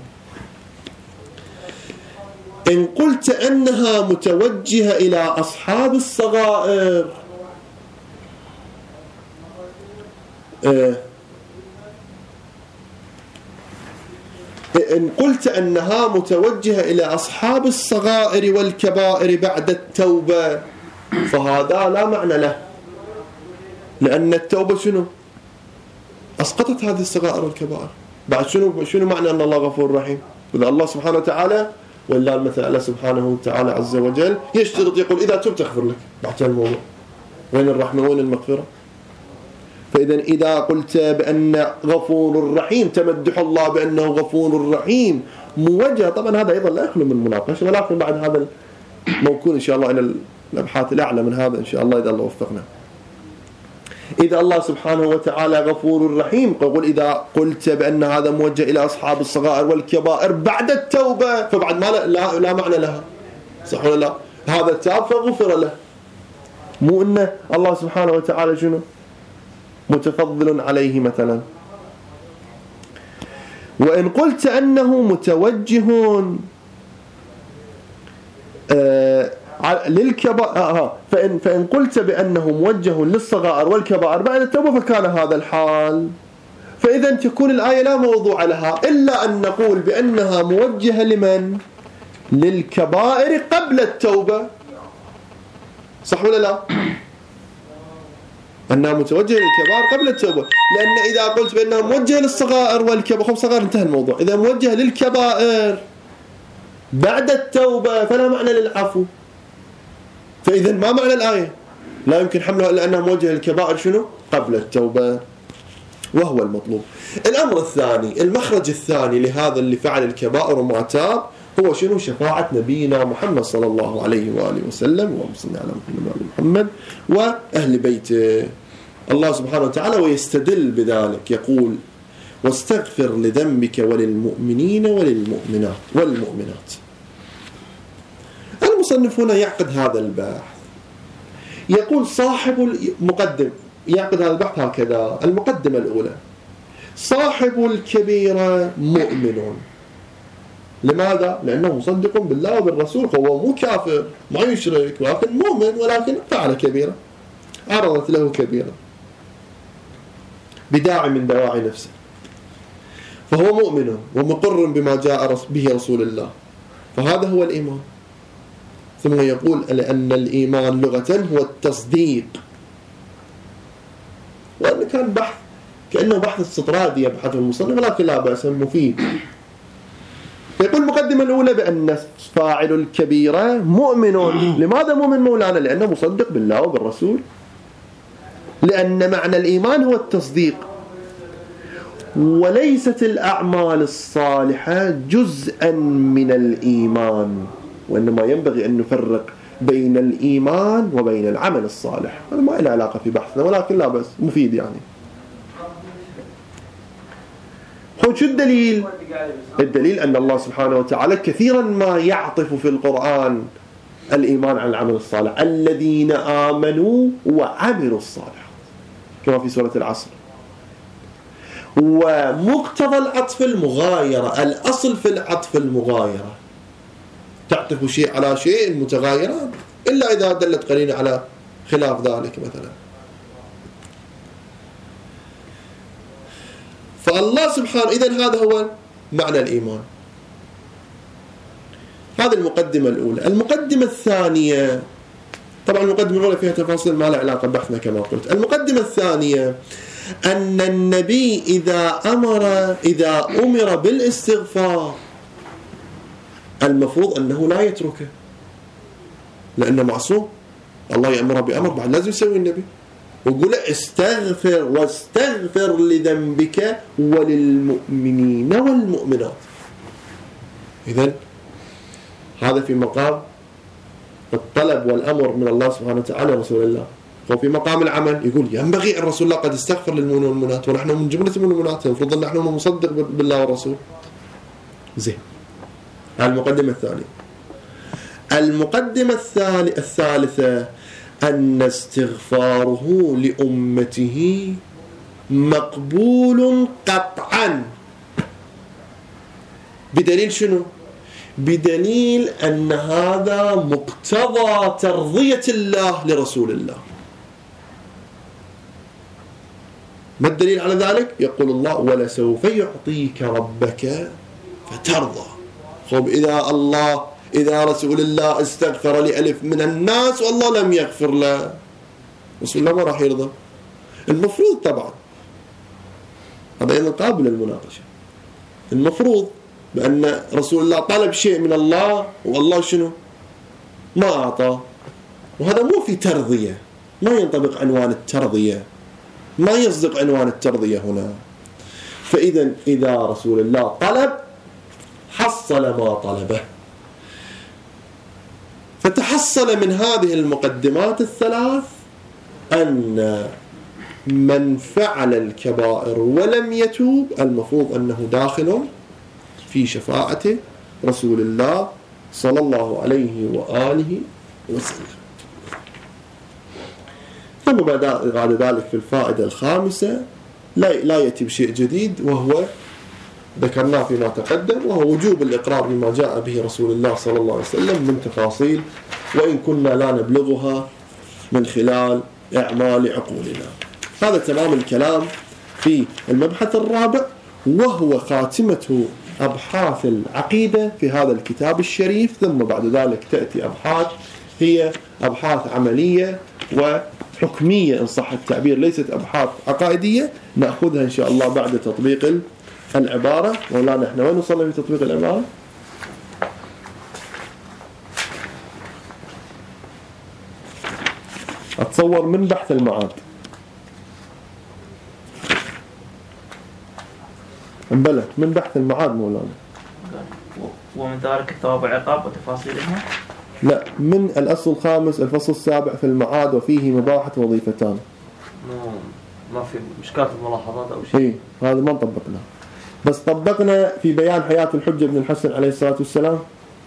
Speaker 1: إن قلت أنها متوجهة إلى أصحاب الصغائر إن قلت أنها متوجهة إلى أصحاب الصغائر والكبائر بعد التوبة فهذا لا معنى له، لأن التوبة شنو؟ أسقطت هذه الصغائر والكبائر. بعد شنو شنو معنى أن الله غفور رحيم؟ إذا الله سبحانه وتعالى ولا المثل الله سبحانه وتعالى عز وجل يشترط يقول إذا تبت أغفر لك، بعد الموضوع وين الرحمة وين المغفرة؟ فإذا إذا قلت بأن غفور رحيم تمدح الله بأنه غفور رحيم موجه، طبعا هذا أيضا لا يخلو من مناقشة، ولكن بعد هذا موكول إن شاء الله إلى الأبحاث الأعلى من هذا إن شاء الله إذا الله وفقنا. إذا الله سبحانه وتعالى غفور رحيم، قل إذا قلت بأن هذا موجه إلى أصحاب الصغائر والكبائر بعد التوبة فبعد ما لا, لا, لا معنى لها، صح ولا لا؟ هذا تاب فغفر له، مو إن الله سبحانه وتعالى شنو متفضل عليه مثلا. وإن قلت أنه متوجه آه للكبائر آه فإن, فإن قلت بأنه موجه للصغائر والكبائر بعد التوبة فكان هذا الحال، فإذا تكون الآية لا موضوع لها إلا أن نقول بأنها موجهة لمن؟ للكبائر قبل التوبة، صح ولا لا؟ أنها متوجهة للكبائر قبل التوبة، لأن إذا قلت بأنها موجهة للصغائر والكبائر خب صغائر انتهى الموضوع. إذا موجهة للكبائر بعد التوبة فلا معنى للعفو، فإذا ما معنى الآية؟ لا يمكن حملها إلا أنها موجهة للكبائر شنو؟ قبل التوبة، وهو المطلوب. الأمر الثاني، المخرج الثاني لهذا اللي فعل الكبائر وما تاب هو شنو؟ شفاعة نبينا محمد صلى الله عليه وآله وسلم، اللهم صل على محمد وآل محمد وأهل بيته. الله سبحانه وتعالى ويستدل بذلك يقول: واستغفر لذنبك وللمؤمنين وللمؤمنات والمؤمنات. المصنف هنا يعقد هذا البحث، يقول صاحب المقدم يعقد هذا البحث هكذا: المقدمة الأولى، صاحب الكبيرة مؤمن. لماذا؟ لأنه مصدق بالله وبالرسول، هو مو كافر ما يشرك ولكن مؤمن، ولكن فعل كبيرة، عرضت له كبيرة بداعي من دواعي نفسه، فهو مؤمن ومقر بما جاء به رسول الله، فهذا هو الإيمان. ثم يقول لأن الإيمان لغة هو التصديق، وأن كان بحث كأنه بحث استطرادي يبحث المصنف، ولكن لا بأس مفيد. يقول المقدمة الأولى بأن فاعل الكبيرة مؤمن. لماذا مؤمن مولانا؟ لأنه مصدق بالله وبالرسول، لأن معنى الإيمان هو التصديق، وليست الأعمال الصالحة جزءا من الإيمان، وإنما ينبغي أن نفرق بين الإيمان وبين العمل الصالح. هذا ما له علاقة في بحثنا، ولكن لا بس مفيد يعني. هو شو الدليل؟ الدليل أن الله سبحانه وتعالى كثيرا ما يعطف في القرآن الإيمان على العمل الصالح: الذين آمنوا وعملوا الصالحات، كما في سورة العصر. ومقتضى العطف المغايرة، الأصل في العطف المغايرة، تعطف شيء على شيء متغايران إلا إذا دلت قرينة على خلاف ذلك مثلا. فالله سبحانه، إذن هذا هو معنى الإيمان. هذه المقدمة الأولى. المقدمة الثانية، طبعا المقدمة الأولى فيها تفاصيل ما لها علاقة بحثنا كما قلت. المقدمة الثانية أن النبي إذا أمر إذا أمر بالاستغفار المفروض أنه لا يتركه، لأنه معصوم. الله يأمره بأمر بعد لازم يسوي النبي، ويقول استغفر واستغفر لذنبك وللمؤمنين والمؤمنات. إذن هذا في مقام الطلب والأمر من الله سبحانه وتعالى ورسول الله. وفي مقام العمل يقول ينبغي الرسول الله قد استغفر للمؤمنين والمؤمنات، ونحن من جملة المؤمنات، المفروض أن نحن نصدق بالله والرسول. زين، هذه المقدمة الثانية. المقدمة الثالثة أن استغفاره لأمته مقبول قطعا. بدليل شنو؟ بدليل أن هذا مقتضى ترضية الله لرسول الله. ما الدليل على ذلك؟ يقول الله: ولسوف يعطيك ربك فترضى. خب إذا الله إذا رسول الله استغفر لألف من الناس والله لم يغفر له، رسول الله ما راح يرضى. المفروض طبعا هذا أيضا قابل للمناقشة، المفروض بأن رسول الله طلب شيء من الله والله شنو ما أعطاه، وهذا مو في ترضية، ما ينطبق عنوان الترضية، ما يصدق عنوان الترضية هنا. فإذا إذا رسول الله طلب حصل ما طلبه. فتحصل من هذه المقدمات الثلاث أن من فعل الكبائر ولم يتوب المفروض أنه داخل في شفاعة رسول الله صلى الله عليه وآله وسلم. ثم بعد ذلك في الفائدة الخامسة لا لا يأتي بشيء جديد، وهو ذكرناه فيما تقدم، وهو وجوب الإقرار بما جاء به رسول الله صلى الله عليه وسلم من تفاصيل، وإن كنا لا نبلغها من خلال إعمال عقولنا. هذا تمام الكلام في المبحث الرابع، وهو خاتمة أبحاث العقيدة في هذا الكتاب الشريف. ثم بعد ذلك تأتي أبحاث هي أبحاث عملية وحكمية إن صح التعبير، ليست أبحاث عقائدية، نأخذها إن شاء الله بعد تطبيق العبارة. مولانا نحن وين وصلنا في تطبيق العبارة؟ أتصور من بحث المعاد بلى من بحث المعاد مولانا،
Speaker 3: ومن ذلك الثواب والعقاب وتفاصيلها.
Speaker 1: لا، من الأصل الخامس الفصل السابع في المعاد وفيه مباحة وظيفتان.
Speaker 2: ما في مشكلة الملاحظات أو شيء.
Speaker 1: إيه هذا ما طبقنا، بس طبقنا في بيان حياة الحجة بن الحسن عليه الصلاة والسلام.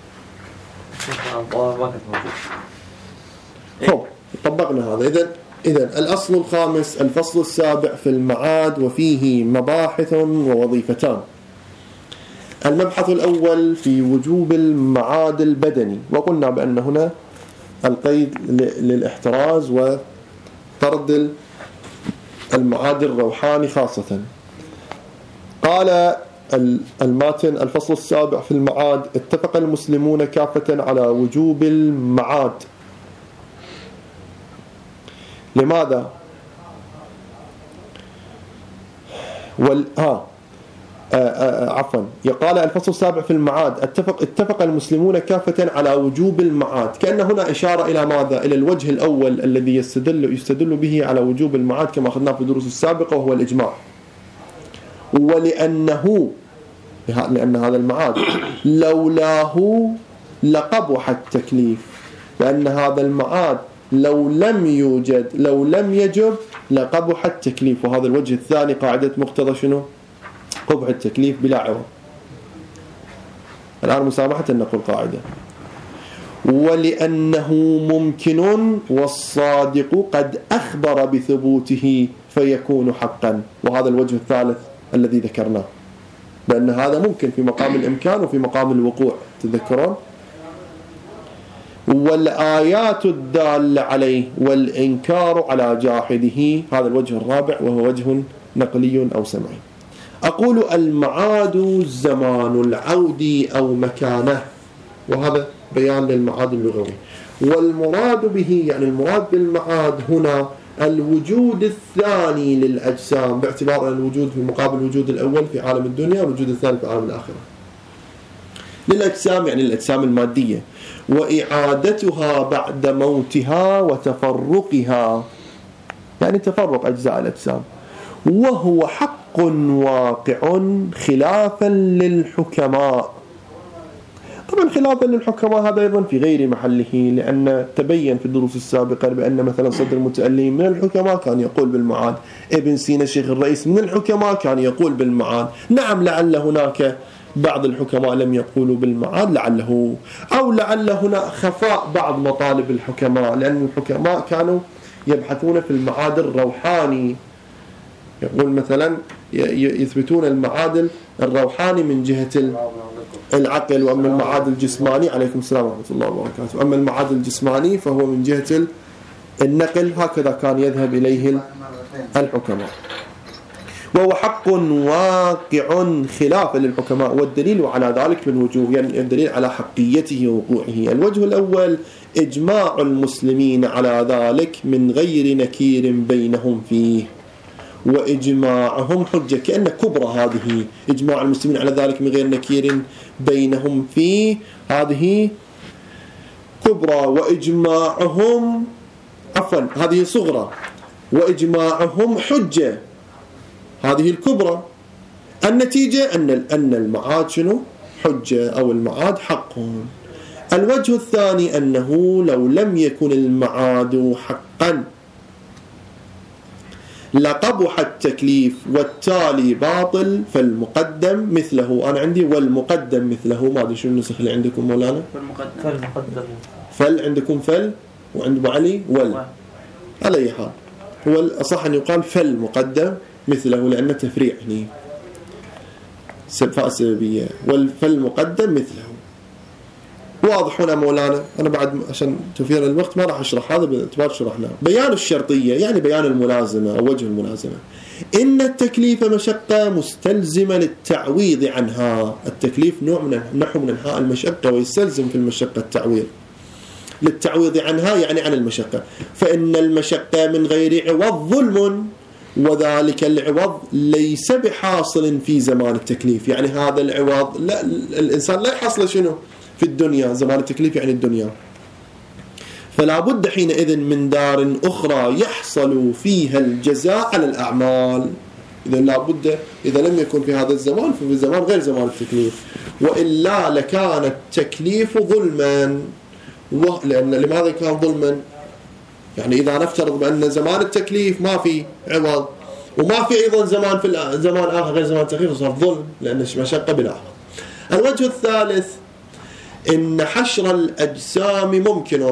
Speaker 1: خب طبقنا هذا. إذن إذن الأصل الخامس الفصل السابع في المعاد وفيه مباحث ووظيفتان. المبحث الأول في وجوب المعاد البدني، وقلنا بأن هنا القيد للاحتراز وطرد المعاد الروحاني خاصة. قال الماتن الفصل السابع في المعاد: اتفق المسلمون كافة على وجوب المعاد. لماذا؟ وال... ها عفوا قال الفصل السابع في المعاد اتفق اتفق المسلمون كافة على وجوب المعاد، كأن هنا إشارة إلى ماذا؟ إلى الوجه الأول الذي يستدل يستدل به على وجوب المعاد كما أخذناه في الدروس السابقة، وهو الإجماع. ولأنه لأن هذا المعاد لولاه لقبح التكليف، لأن هذا المعاد لو لم يوجد لو لم يجب لقبح التكليف. وهذا الوجه الثاني قاعدة مقتضى شنو؟ قبح التكليف بلا عوض. الآن مسامحة نقول قاعدة. ولأنه ممكن والصادق قد أخبر بثبوته فيكون حقا، وهذا الوجه الثالث الذي ذكرناه، بأن هذا ممكن في مقام الإمكان وفي مقام الوقوع، تذكرون؟ والآيات الدالة عليه والإنكار على جاحده، هذا الوجه الرابع وهو وجه نقلي أو سمعي. أقول المعاد زمان العود أو مكانه، وهذا بيان للمعاد اللغوي. والمراد به يعني المراد بالمعاد هنا الوجود الثاني للأجسام، باعتبار أن الوجود في مقابل الوجود الأول في عالم الدنيا والوجود الثاني في عالم الآخرة. للأجسام يعني الأجسام المادية، وإعادتها بعد موتها وتفرقها، يعني تفرق أجزاء الأجسام. وهو حق واقع خلافا للحكماء. طبعا خلافا للحكماء هذا أيضا في غير محله، لأن تبين في الدروس السابقة بأن مثلا صدر المتألم من الحكماء كان يقول بالمعاد، ابن سينا الشيخ الرئيس من الحكماء كان يقول بالمعاد. نعم لعل هناك بعض الحكماء لم يقولوا بالمعاد، لعله أو لعل هنا خفاء بعض مطالب الحكماء، لأن الحكماء كانوا يبحثون في المعاد الروحاني. يقول مثلا يثبتون المعاد الروحاني من جهة العقل، وأما المعاد الجسماني عليكم السلام ورحمة الله وبركاته، أما المعاد الجسماني فهو من جهة النقل. هكذا كان يذهب إليه الحكماء. وهو حق واقع خلافا للحكماء، والدليل على ذلك من وجوه، يعني الدليل على حقيته ووقوعه. الوجه الأول إجماع المسلمين على ذلك من غير نكير بينهم فيه، وإجماعهم حجة، كأن كبرى هذه إجماع المسلمين على ذلك من غير نكير بينهم فيه، هذه كبرى، وإجماعهم عفوا هذه صغرى، وإجماعهم حجة، هذه الكبرى. النتيجة أن أن المعاد شنو؟ حجة، أو المعاد حق. الوجه الثاني أنه لو لم يكن المعاد حقا لقبح التكليف والتالي باطل، فالمقدم مثله. أنا عندي والمقدم مثله، ما أدري شو النسخ اللي عندكم مولانا؟
Speaker 3: فالمقدم
Speaker 2: فالمقدم
Speaker 1: فل عندكم فل، وعند أبو علي ول. على أي حال هو الأصح أن يقال فالمقدم مثله، لأنه تفريع هنا فاء سببية، والفالمقدم مثله. واضح هنا مولانا؟ أنا بعد عشان توفير الوقت ما راح أشرح هذا باعتبار شرحناه. بيان الشرطية يعني بيان الملازمة أو وجه الملازمة. إن التكليف مشقة مستلزمة للتعويض عنها. التكليف نوع من نحو من أنحاء المشقة، ويستلزم في المشقة التعويض. للتعويض عنها يعني عن المشقة، فإن المشقة من غير عوض ظلم، وذلك العوض ليس بحاصل في زمان التكليف. يعني هذا العوض لا الإنسان لا يحصل شنو في الدنيا، زمان التكليف يعني الدنيا. فلا بد حينئذ من دار أخرى يحصل فيها الجزاء على الأعمال. إذا لا بد، إذا لم يكن في هذا الزمان ففي الزمان غير زمان التكليف، وإلا لكان التكليف ظلما. لأن لماذا كان ظلما؟ يعني إذا نفترض بأن زمان التكليف ما في عوض، وما في أيضا زمان في زمان آخر غير زمان التكليف، صار ظلم، لأن مشقة بلا عوض. الوجه الثالث إن حشر الأجسام ممكن،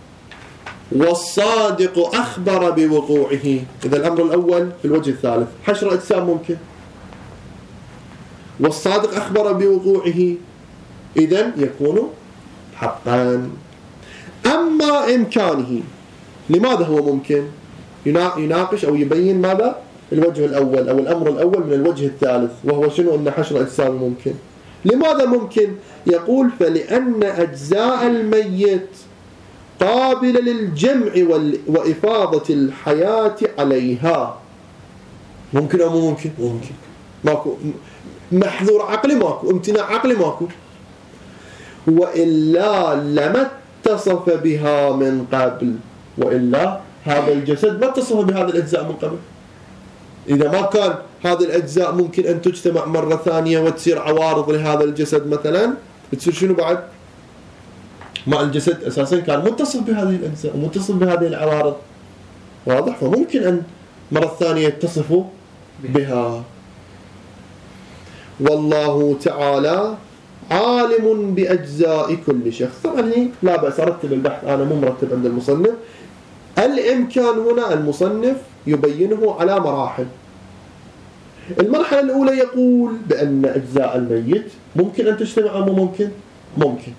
Speaker 1: والصادق أخبر بوقوعه. إذا الأمر الأول في الوجه الثالث حشر الأجسام ممكن، والصادق أخبر بوقوعه، إذن يكون حقا. أما إمكانه، لماذا هو ممكن؟ يناقش أو يبين ماذا؟ الوجه الأول أو الأمر الأول من الوجه الثالث، وهو شنو؟ أن حشر الأجسام ممكن. لماذا ممكن؟ يقول فلأن أجزاء الميت قابلة للجمع وإفاضة الحياة عليها. ممكن أو مو ممكن؟ ممكن. ماكو محذور عقلي، ماكو امتناع عقلي، ماكو. وإلا لما اتصف بها من قبل، وإلا هذا الجسد ما اتصف بهذه الأجزاء من قبل. إذا ما كان هذه الأجزاء ممكن أن تجتمع مرة ثانية وتصير عوارض لهذا الجسد مثلا، بتصير شنو بعد؟ ما الجسد أساسا كان متصف بهذه الأجزاء ومتصف بهذه العوارض، واضح؟ فممكن أن مرة ثانية يتصفوا بها. والله تعالى عالم بأجزاء كل شخص. طبعا هي لا بأس، أرتب البحث أنا مو مرتب عند المصنف. الإمكان هنا المصنف يبينه على مراحل. المرحلة الأولى يقول بأن أجزاء الميت ممكن أن تجتمع أو ممكن؟ ممكن.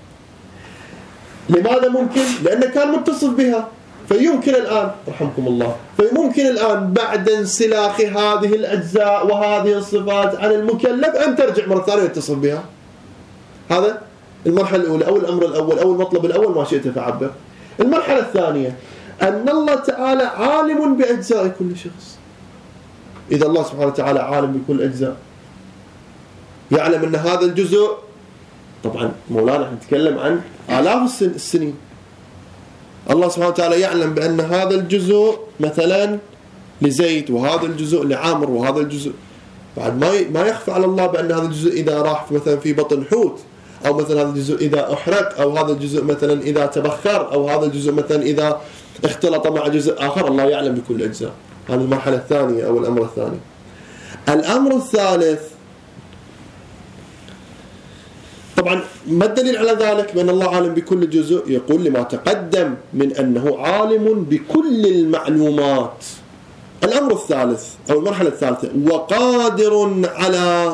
Speaker 1: لماذا ممكن؟ لأنه كان متصف بها، فيمكن الآن رحمكم الله فيمكن الآن بعد انسلاخ هذه الأجزاء وهذه الصفات عن المكلف أن ترجع مرة ثانية ويتصف بها. هذا المرحلة الأولى أو الأمر الأول أو المطلب الأول، ما شئت فعبر. المرحلة الثانية أن الله تعالى عالم بأجزاء كل شخص. إذا الله سبحانه وتعالى عالم بكل أجزاء، يعلم أن هذا الجزء، طبعا مولانا نتكلم عن آلاف السنين، الله سبحانه وتعالى يعلم بأن هذا الجزء مثلا لزيد، وهذا الجزء لعامر، وهذا الجزء بعد ما ما يخفى على الله بأن هذا الجزء إذا راح مثلا في بطن حوت، أو مثلا هذا الجزء إذا أحرق، أو هذا الجزء مثلا إذا تبخر، أو هذا الجزء مثلا إذا اختلط مع جزء آخر. الله يعلم بكل أجزاء. هذه المرحلة الثانية أو الأمر الثاني. الأمر الثالث، طبعا ما الدليل على ذلك بأن الله عالم بكل جزء؟ يقول لما تقدم من أنه عالم بكل المعلومات. الأمر الثالث أو المرحلة الثالثة وقادر على،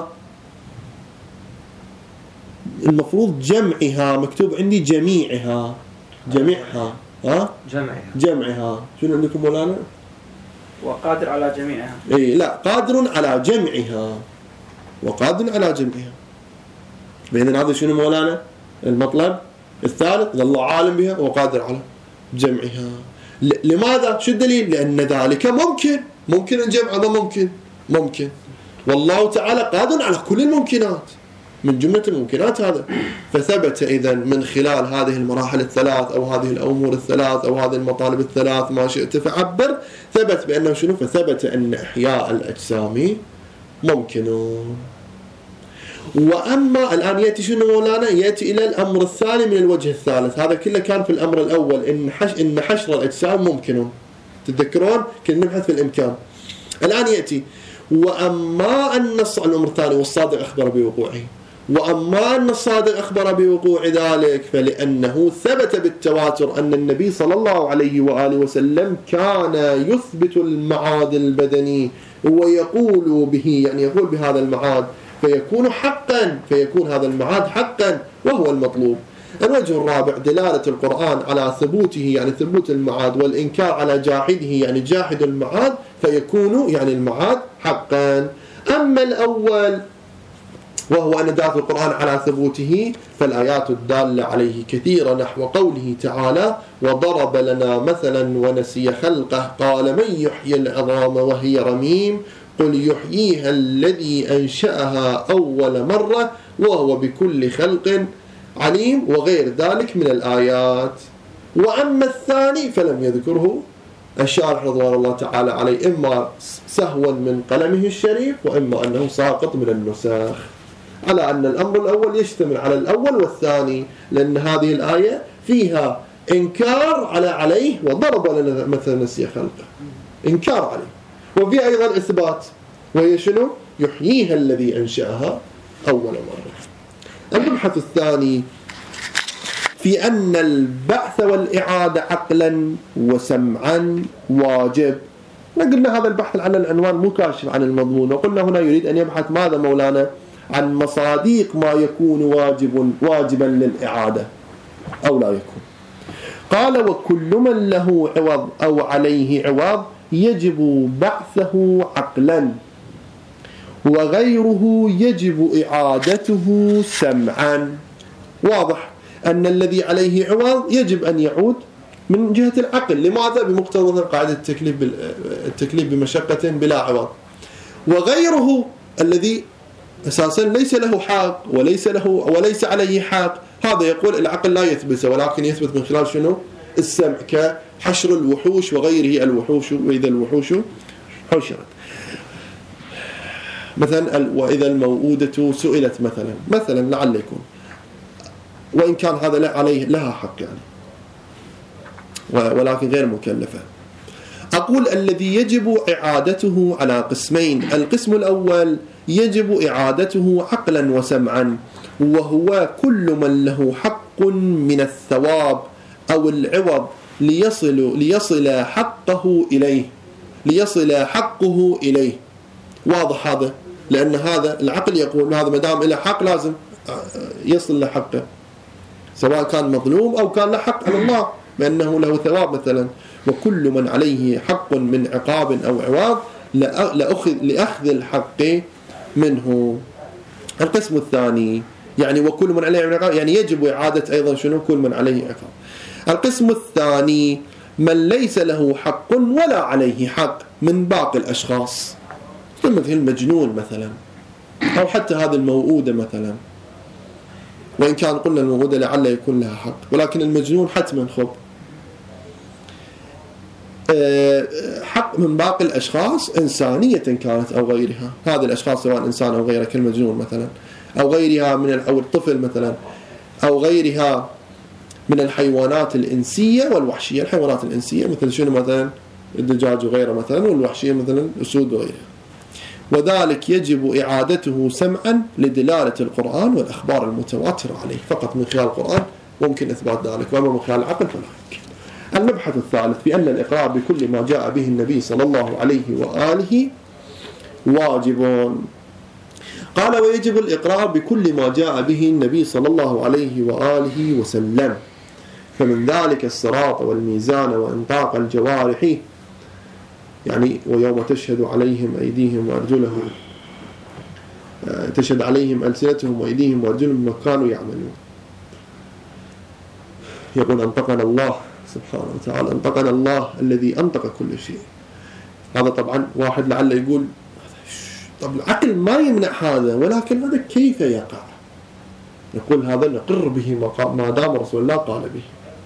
Speaker 1: المفروض جمعها، مكتوب عندي جميعها، جميعها، ها؟
Speaker 2: جمعها.
Speaker 1: جمعها. شنو عندكم مولانا؟
Speaker 3: وقادر على جميعها.
Speaker 1: اي لا، قادر على جمعها، وقادر على جمعها. فإذا هذا شنو مولانا؟ المطلب الثالث، الله عالم بها وقادر على جمعها. لماذا؟ شو الدليل؟ لأن ذلك ممكن. ممكن الجمع هذا ممكن ممكن والله تعالى قادر على كل الممكنات، من جملة الممكنات هذا. فثبت إذا من خلال هذه المراحل الثلاث أو هذه الأمور الثلاث أو هذه المطالب الثلاث، ما شئت فعبر، ثبت بأنه شنو؟ فثبت أن إحياء الأجسام ممكن. وأما الآن يأتي شنو مولانا؟ يأتي إلى الأمر الثاني من الوجه الثالث. هذا كله كان في الأمر الأول، إن, حش إن حشر الأجسام ممكن. تتذكرون كنا نبحث في الإمكان. الآن يأتي وأما أن الأمر الثاني والصادق أخبر بوقوعه، وأما أن الصادق أخبر بوقوع ذلك فلأنه ثبت بالتواتر أن النبي صلى الله عليه وآله وسلم كان يثبت المعاد البدني ويقول به، يعني يقول بهذا المعاد فيكون حقا، فيكون هذا المعاد حقا وهو المطلوب. الوجه الرابع دلالة القرآن على ثبوته، يعني ثبوت المعاد، والإنكار على جاحده، يعني جاحد المعاد فيكون يعني المعاد حقا. أما الأول وهو أن دلالة القرآن على ثبوته فالآيات الدالة عليه كثيرة، نحو قوله تعالى وضرب لنا مثلا ونسي خلقه قال من يحيي العظام وهي رميم قل يحييها الذي أنشأها أول مرة وهو بكل خلق عليم، وغير ذلك من الآيات. وأما الثاني فلم يذكره الشارح رضوان الله تعالى عليه، إما سهوا من قلمه الشريف وإما أنه ساقط من النسخ، على أن الأمر الأول يشتمل على الأول والثاني، لأن هذه الآية فيها إنكار على عليه وضرب لنا مثلا نسي خلقه، إنكار عليه، وفي أيضا إثبات وهي شنو؟ يحييها الذي أنشأها أول مرة. المبحث الثاني في أن البعث والإعادة عقلا وسمعا واجب. قلنا هذا البحث عن العنوان مو كاشف عن المضمون، وقلنا هنا يريد أن يبحث ماذا مولانا؟ عن مصاديق ما يكون واجب واجبا للإعادة أو لا يكون. قال وكل من له عوض أو عليه عوض يجب بعثه عقلا، وغيره يجب إعادته سمعا. واضح أن الذي عليه عوض يجب أن يعود من جهة العقل. لماذا؟ بمقتضى قاعدة التكليف التكليف بمشقة بلا عوض. وغيره الذي أساسا ليس له حق وليس له وليس عليه حق، هذا يقول العقل لا يثبت، ولكن يثبت من خلال شنو؟ السمع، كحشر الوحوش وغيره الوحوش، وإذا الوحوش حشرت مثلا، وإذا الموءودة سئلت مثلا مثلا لعل يكون، وإن كان هذا عليه لها حق يعني ولكن غير مكلفة. أقول الذي يجب إعادته على قسمين. القسم الأول يجب إعادته عقلا وسمعا، وهو كل من له حق من الثواب أو العوض ليصل ليصل حقه إليه ليصل حقه إليه. واضح هذا؟ لأن هذا العقل يقول هذا ما دام له حق لازم يصل لحقه، سواء كان مظلوم أو كان له حق على الله بأنه له ثواب مثلا. وكل من عليه حق من عقاب أو عوض لأخذ, لأخذ الحق منه. القسم الثاني يعني وكل من عليه عقاب، يعني يجب إعادة أيضا شنو؟ كل من عليه عقاب. القسم الثاني من ليس له حق ولا عليه حق من باقي الأشخاص، مثل المجنون مثلا، أو حتى هذه الموؤودة مثلا، وإن كان قلنا الموؤودة لعل يكون لها حق، ولكن المجنون حتما خب حق من باقي الأشخاص إنسانية كانت أو غيرها. هذه الأشخاص سواء إنسان أو غيره كالمجنون مثلا، أو غيرها من أو الطفل مثلا، أو غيرها من الحيوانات الإنسية والوحشية. الحيوانات الإنسية مثل شنو؟ مثلا الدجاج وغيره مثلا، والوحشية مثلا الأسود وغيرها. وذلك يجب إعادته سمعا لدلالة القرآن والأخبار المتواترة عليه، فقط من خلال القرآن ممكن إثبات ذلك، وأما من خلال العقل فلا يمكن. المبحث الثالث في أن الإقرار بكل ما جاء به النبي صلى الله عليه وآله واجب. قال ويجب الإقرار بكل ما جاء به النبي صلى الله عليه وآله وسلم، فمن ذلك الصراط والميزان وإنطاق الجوارح يعني ويوم تشهد عليهم أيديهم وأرجلهم تشهد عليهم ألسنتهم وأيديهم وأرجلهم بما كانوا يعملون. يقول أنطقنا الله سبحانه وتعالى، أنطقنا الله الذي أنطق كل شيء. هذا طبعا واحد لعل يقول طب العقل ما يمنع هذا، ولكن هذا كيف يقع؟ يقول هذا نقر به ما دام رسول الله قال به.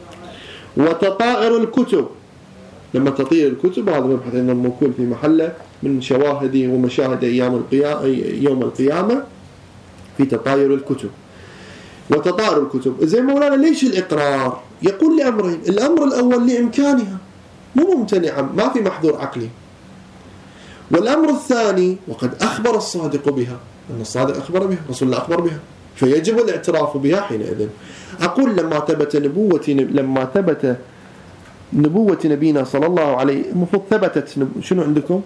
Speaker 1: وتطائر الكتب، لما تطير الكتب هذا مبحث إنه موكول في محله من شواهد ومشاهد أيام القيامة يوم القيامة في تطاير الكتب. وتطائر الكتب زي مولانا ليش الإقرار؟ يقول لأمرين، الأمر الأول لإمكانها مو ممتنعة، ما في محظور عقلي. والأمر الثاني وقد أخبر الصادق بها، أن الصادق أخبر بها، رسول الله أخبر بها، فيجب الاعتراف بها حينئذ. أقول لما ثبت نبوة لما ثبت نبوة نبينا صلى الله عليه المفروض ثبتت نب... شنو عندكم؟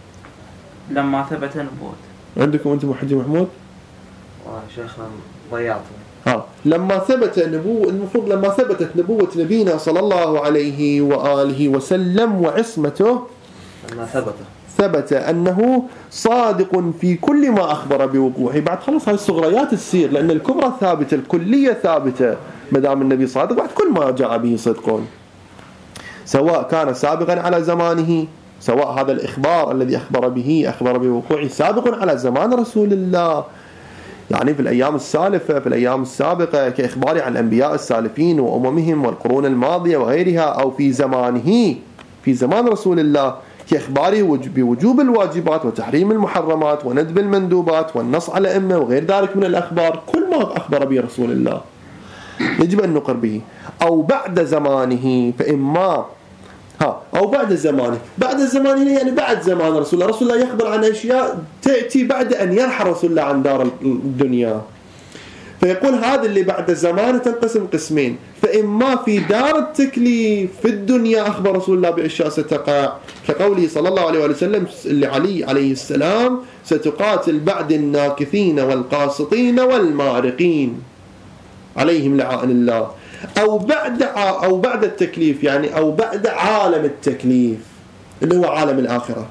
Speaker 3: لما ثبت نبوة
Speaker 1: عندكم أنتم حجي محمود؟
Speaker 2: شيخنا ضيعته.
Speaker 1: ها لما ثبت نبوة المفروض لما ثبتت نبوة نبينا صلى الله عليه وآله وسلم وعصمته
Speaker 2: لما ثبت
Speaker 1: ثبت أنه صادق في كل ما أخبر بوقوعه. بعد خلص هاي الصغريات تصير، لأن الكبرى ثابتة، الكلية ثابتة، مدام النبي صادق بعد كل ما جاء به صدقون، سواء كان سابقا على زمانه، سواء هذا الإخبار الذي أخبر به أخبر بوقوعه سابق على زمان رسول الله، يعني في الأيام السالفة في الأيام السابقة كإخباره عن الأنبياء السالفين وأممهم والقرون الماضية وغيرها، أو في زمانه في زمان رسول الله كإخباره بوجوب الواجبات وتحريم المحرمات وندب المندوبات والنص على الأئمة وغير ذلك من الأخبار. كل ما أخبر به رسول الله يجب أن نقر به. أو بعد زمانه فإما ها أو بعد زمانه بعد زمانه يعني بعد زمان رسول الله. رسول الله يخبر عن أشياء تأتي بعد أن يرحل رسول الله عن دار الدنيا، فيقول هذا اللي بعد زمانه تنقسم قسمين، فإما في دار التكليف في الدنيا أخبر رسول الله بأشياء ستقع، كقوله صلى الله عليه وسلم لعلي عليه السلام ستقاتل بعد الناكثين والقاسطين والمارقين عليهم لعائن الله. أو بعد أو بعد التكليف يعني أو بعد عالم التكليف اللي هو عالم الآخرة،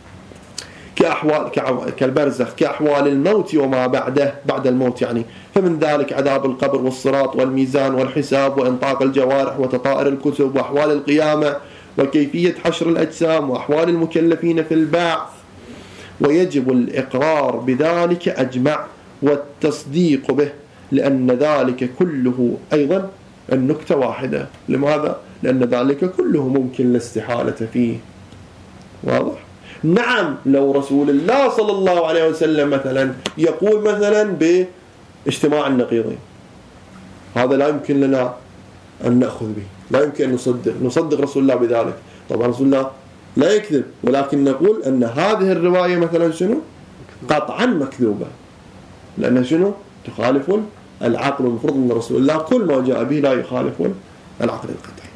Speaker 1: كأحوال كالبرزخ، كأحوال الموت وما بعده بعد الموت يعني، فمن ذلك عذاب القبر والصراط والميزان والحساب وإنطاق الجوارح وتطائر الكتب وأحوال القيامة وكيفية حشر الأجسام وأحوال المكلفين في البعث. ويجب الإقرار بذلك أجمع والتصديق به، لأن ذلك كله أيضا النكتة واحدة. لماذا؟ لأن ذلك كله ممكن لا استحالة فيه. واضح؟ نعم لو رسول الله صلى الله عليه وسلم مثلا يقول مثلا باجتماع النقيضين، هذا لا يمكن لنا أن نأخذ به، لا يمكن أن نصدق نصدق رسول الله بذلك. طبعا رسول الله لا يكذب، ولكن نقول أن هذه الرواية مثلا شنو؟ قطعا مكذوبة، لأنها شنو؟ تخالف العقل. المفروض أن رسول الله كل ما جاء به لا يخالف العقل القطعي.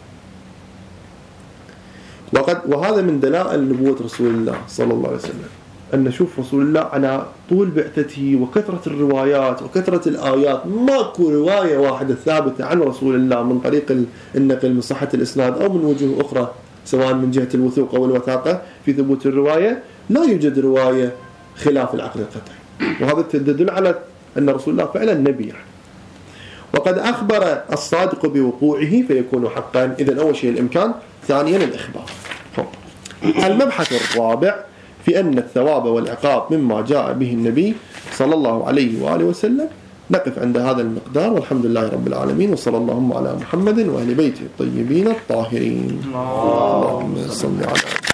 Speaker 1: وقد وهذا من دلائل نبوة رسول الله صلى الله عليه وسلم، أن نشوف رسول الله على طول بعثته وكثرة الروايات وكثرة الآيات، ماكو رواية واحدة ثابتة عن رسول الله من طريق النقل من صحة الإسناد أو من وجوه أخرى سواء من جهة الوثوق أو الوثاقة في ثبوت الرواية، لا يوجد رواية خلاف العقل القطعي. وهذا تدل على أن رسول الله فعلا نبي يعني. وقد أخبر الصادق بوقوعه فيكون حقا. إذن أول شيء الإمكان، ثانيا الإخبار. المبحث الرابع في أن الثواب والعقاب مما جاء به النبي صلى الله عليه وآله وسلم. نقف عند هذا المقدار، والحمد لله رب العالمين، وصلى اللهم على محمد وأهل بيته الطيبين الطاهرين. اللهم صل على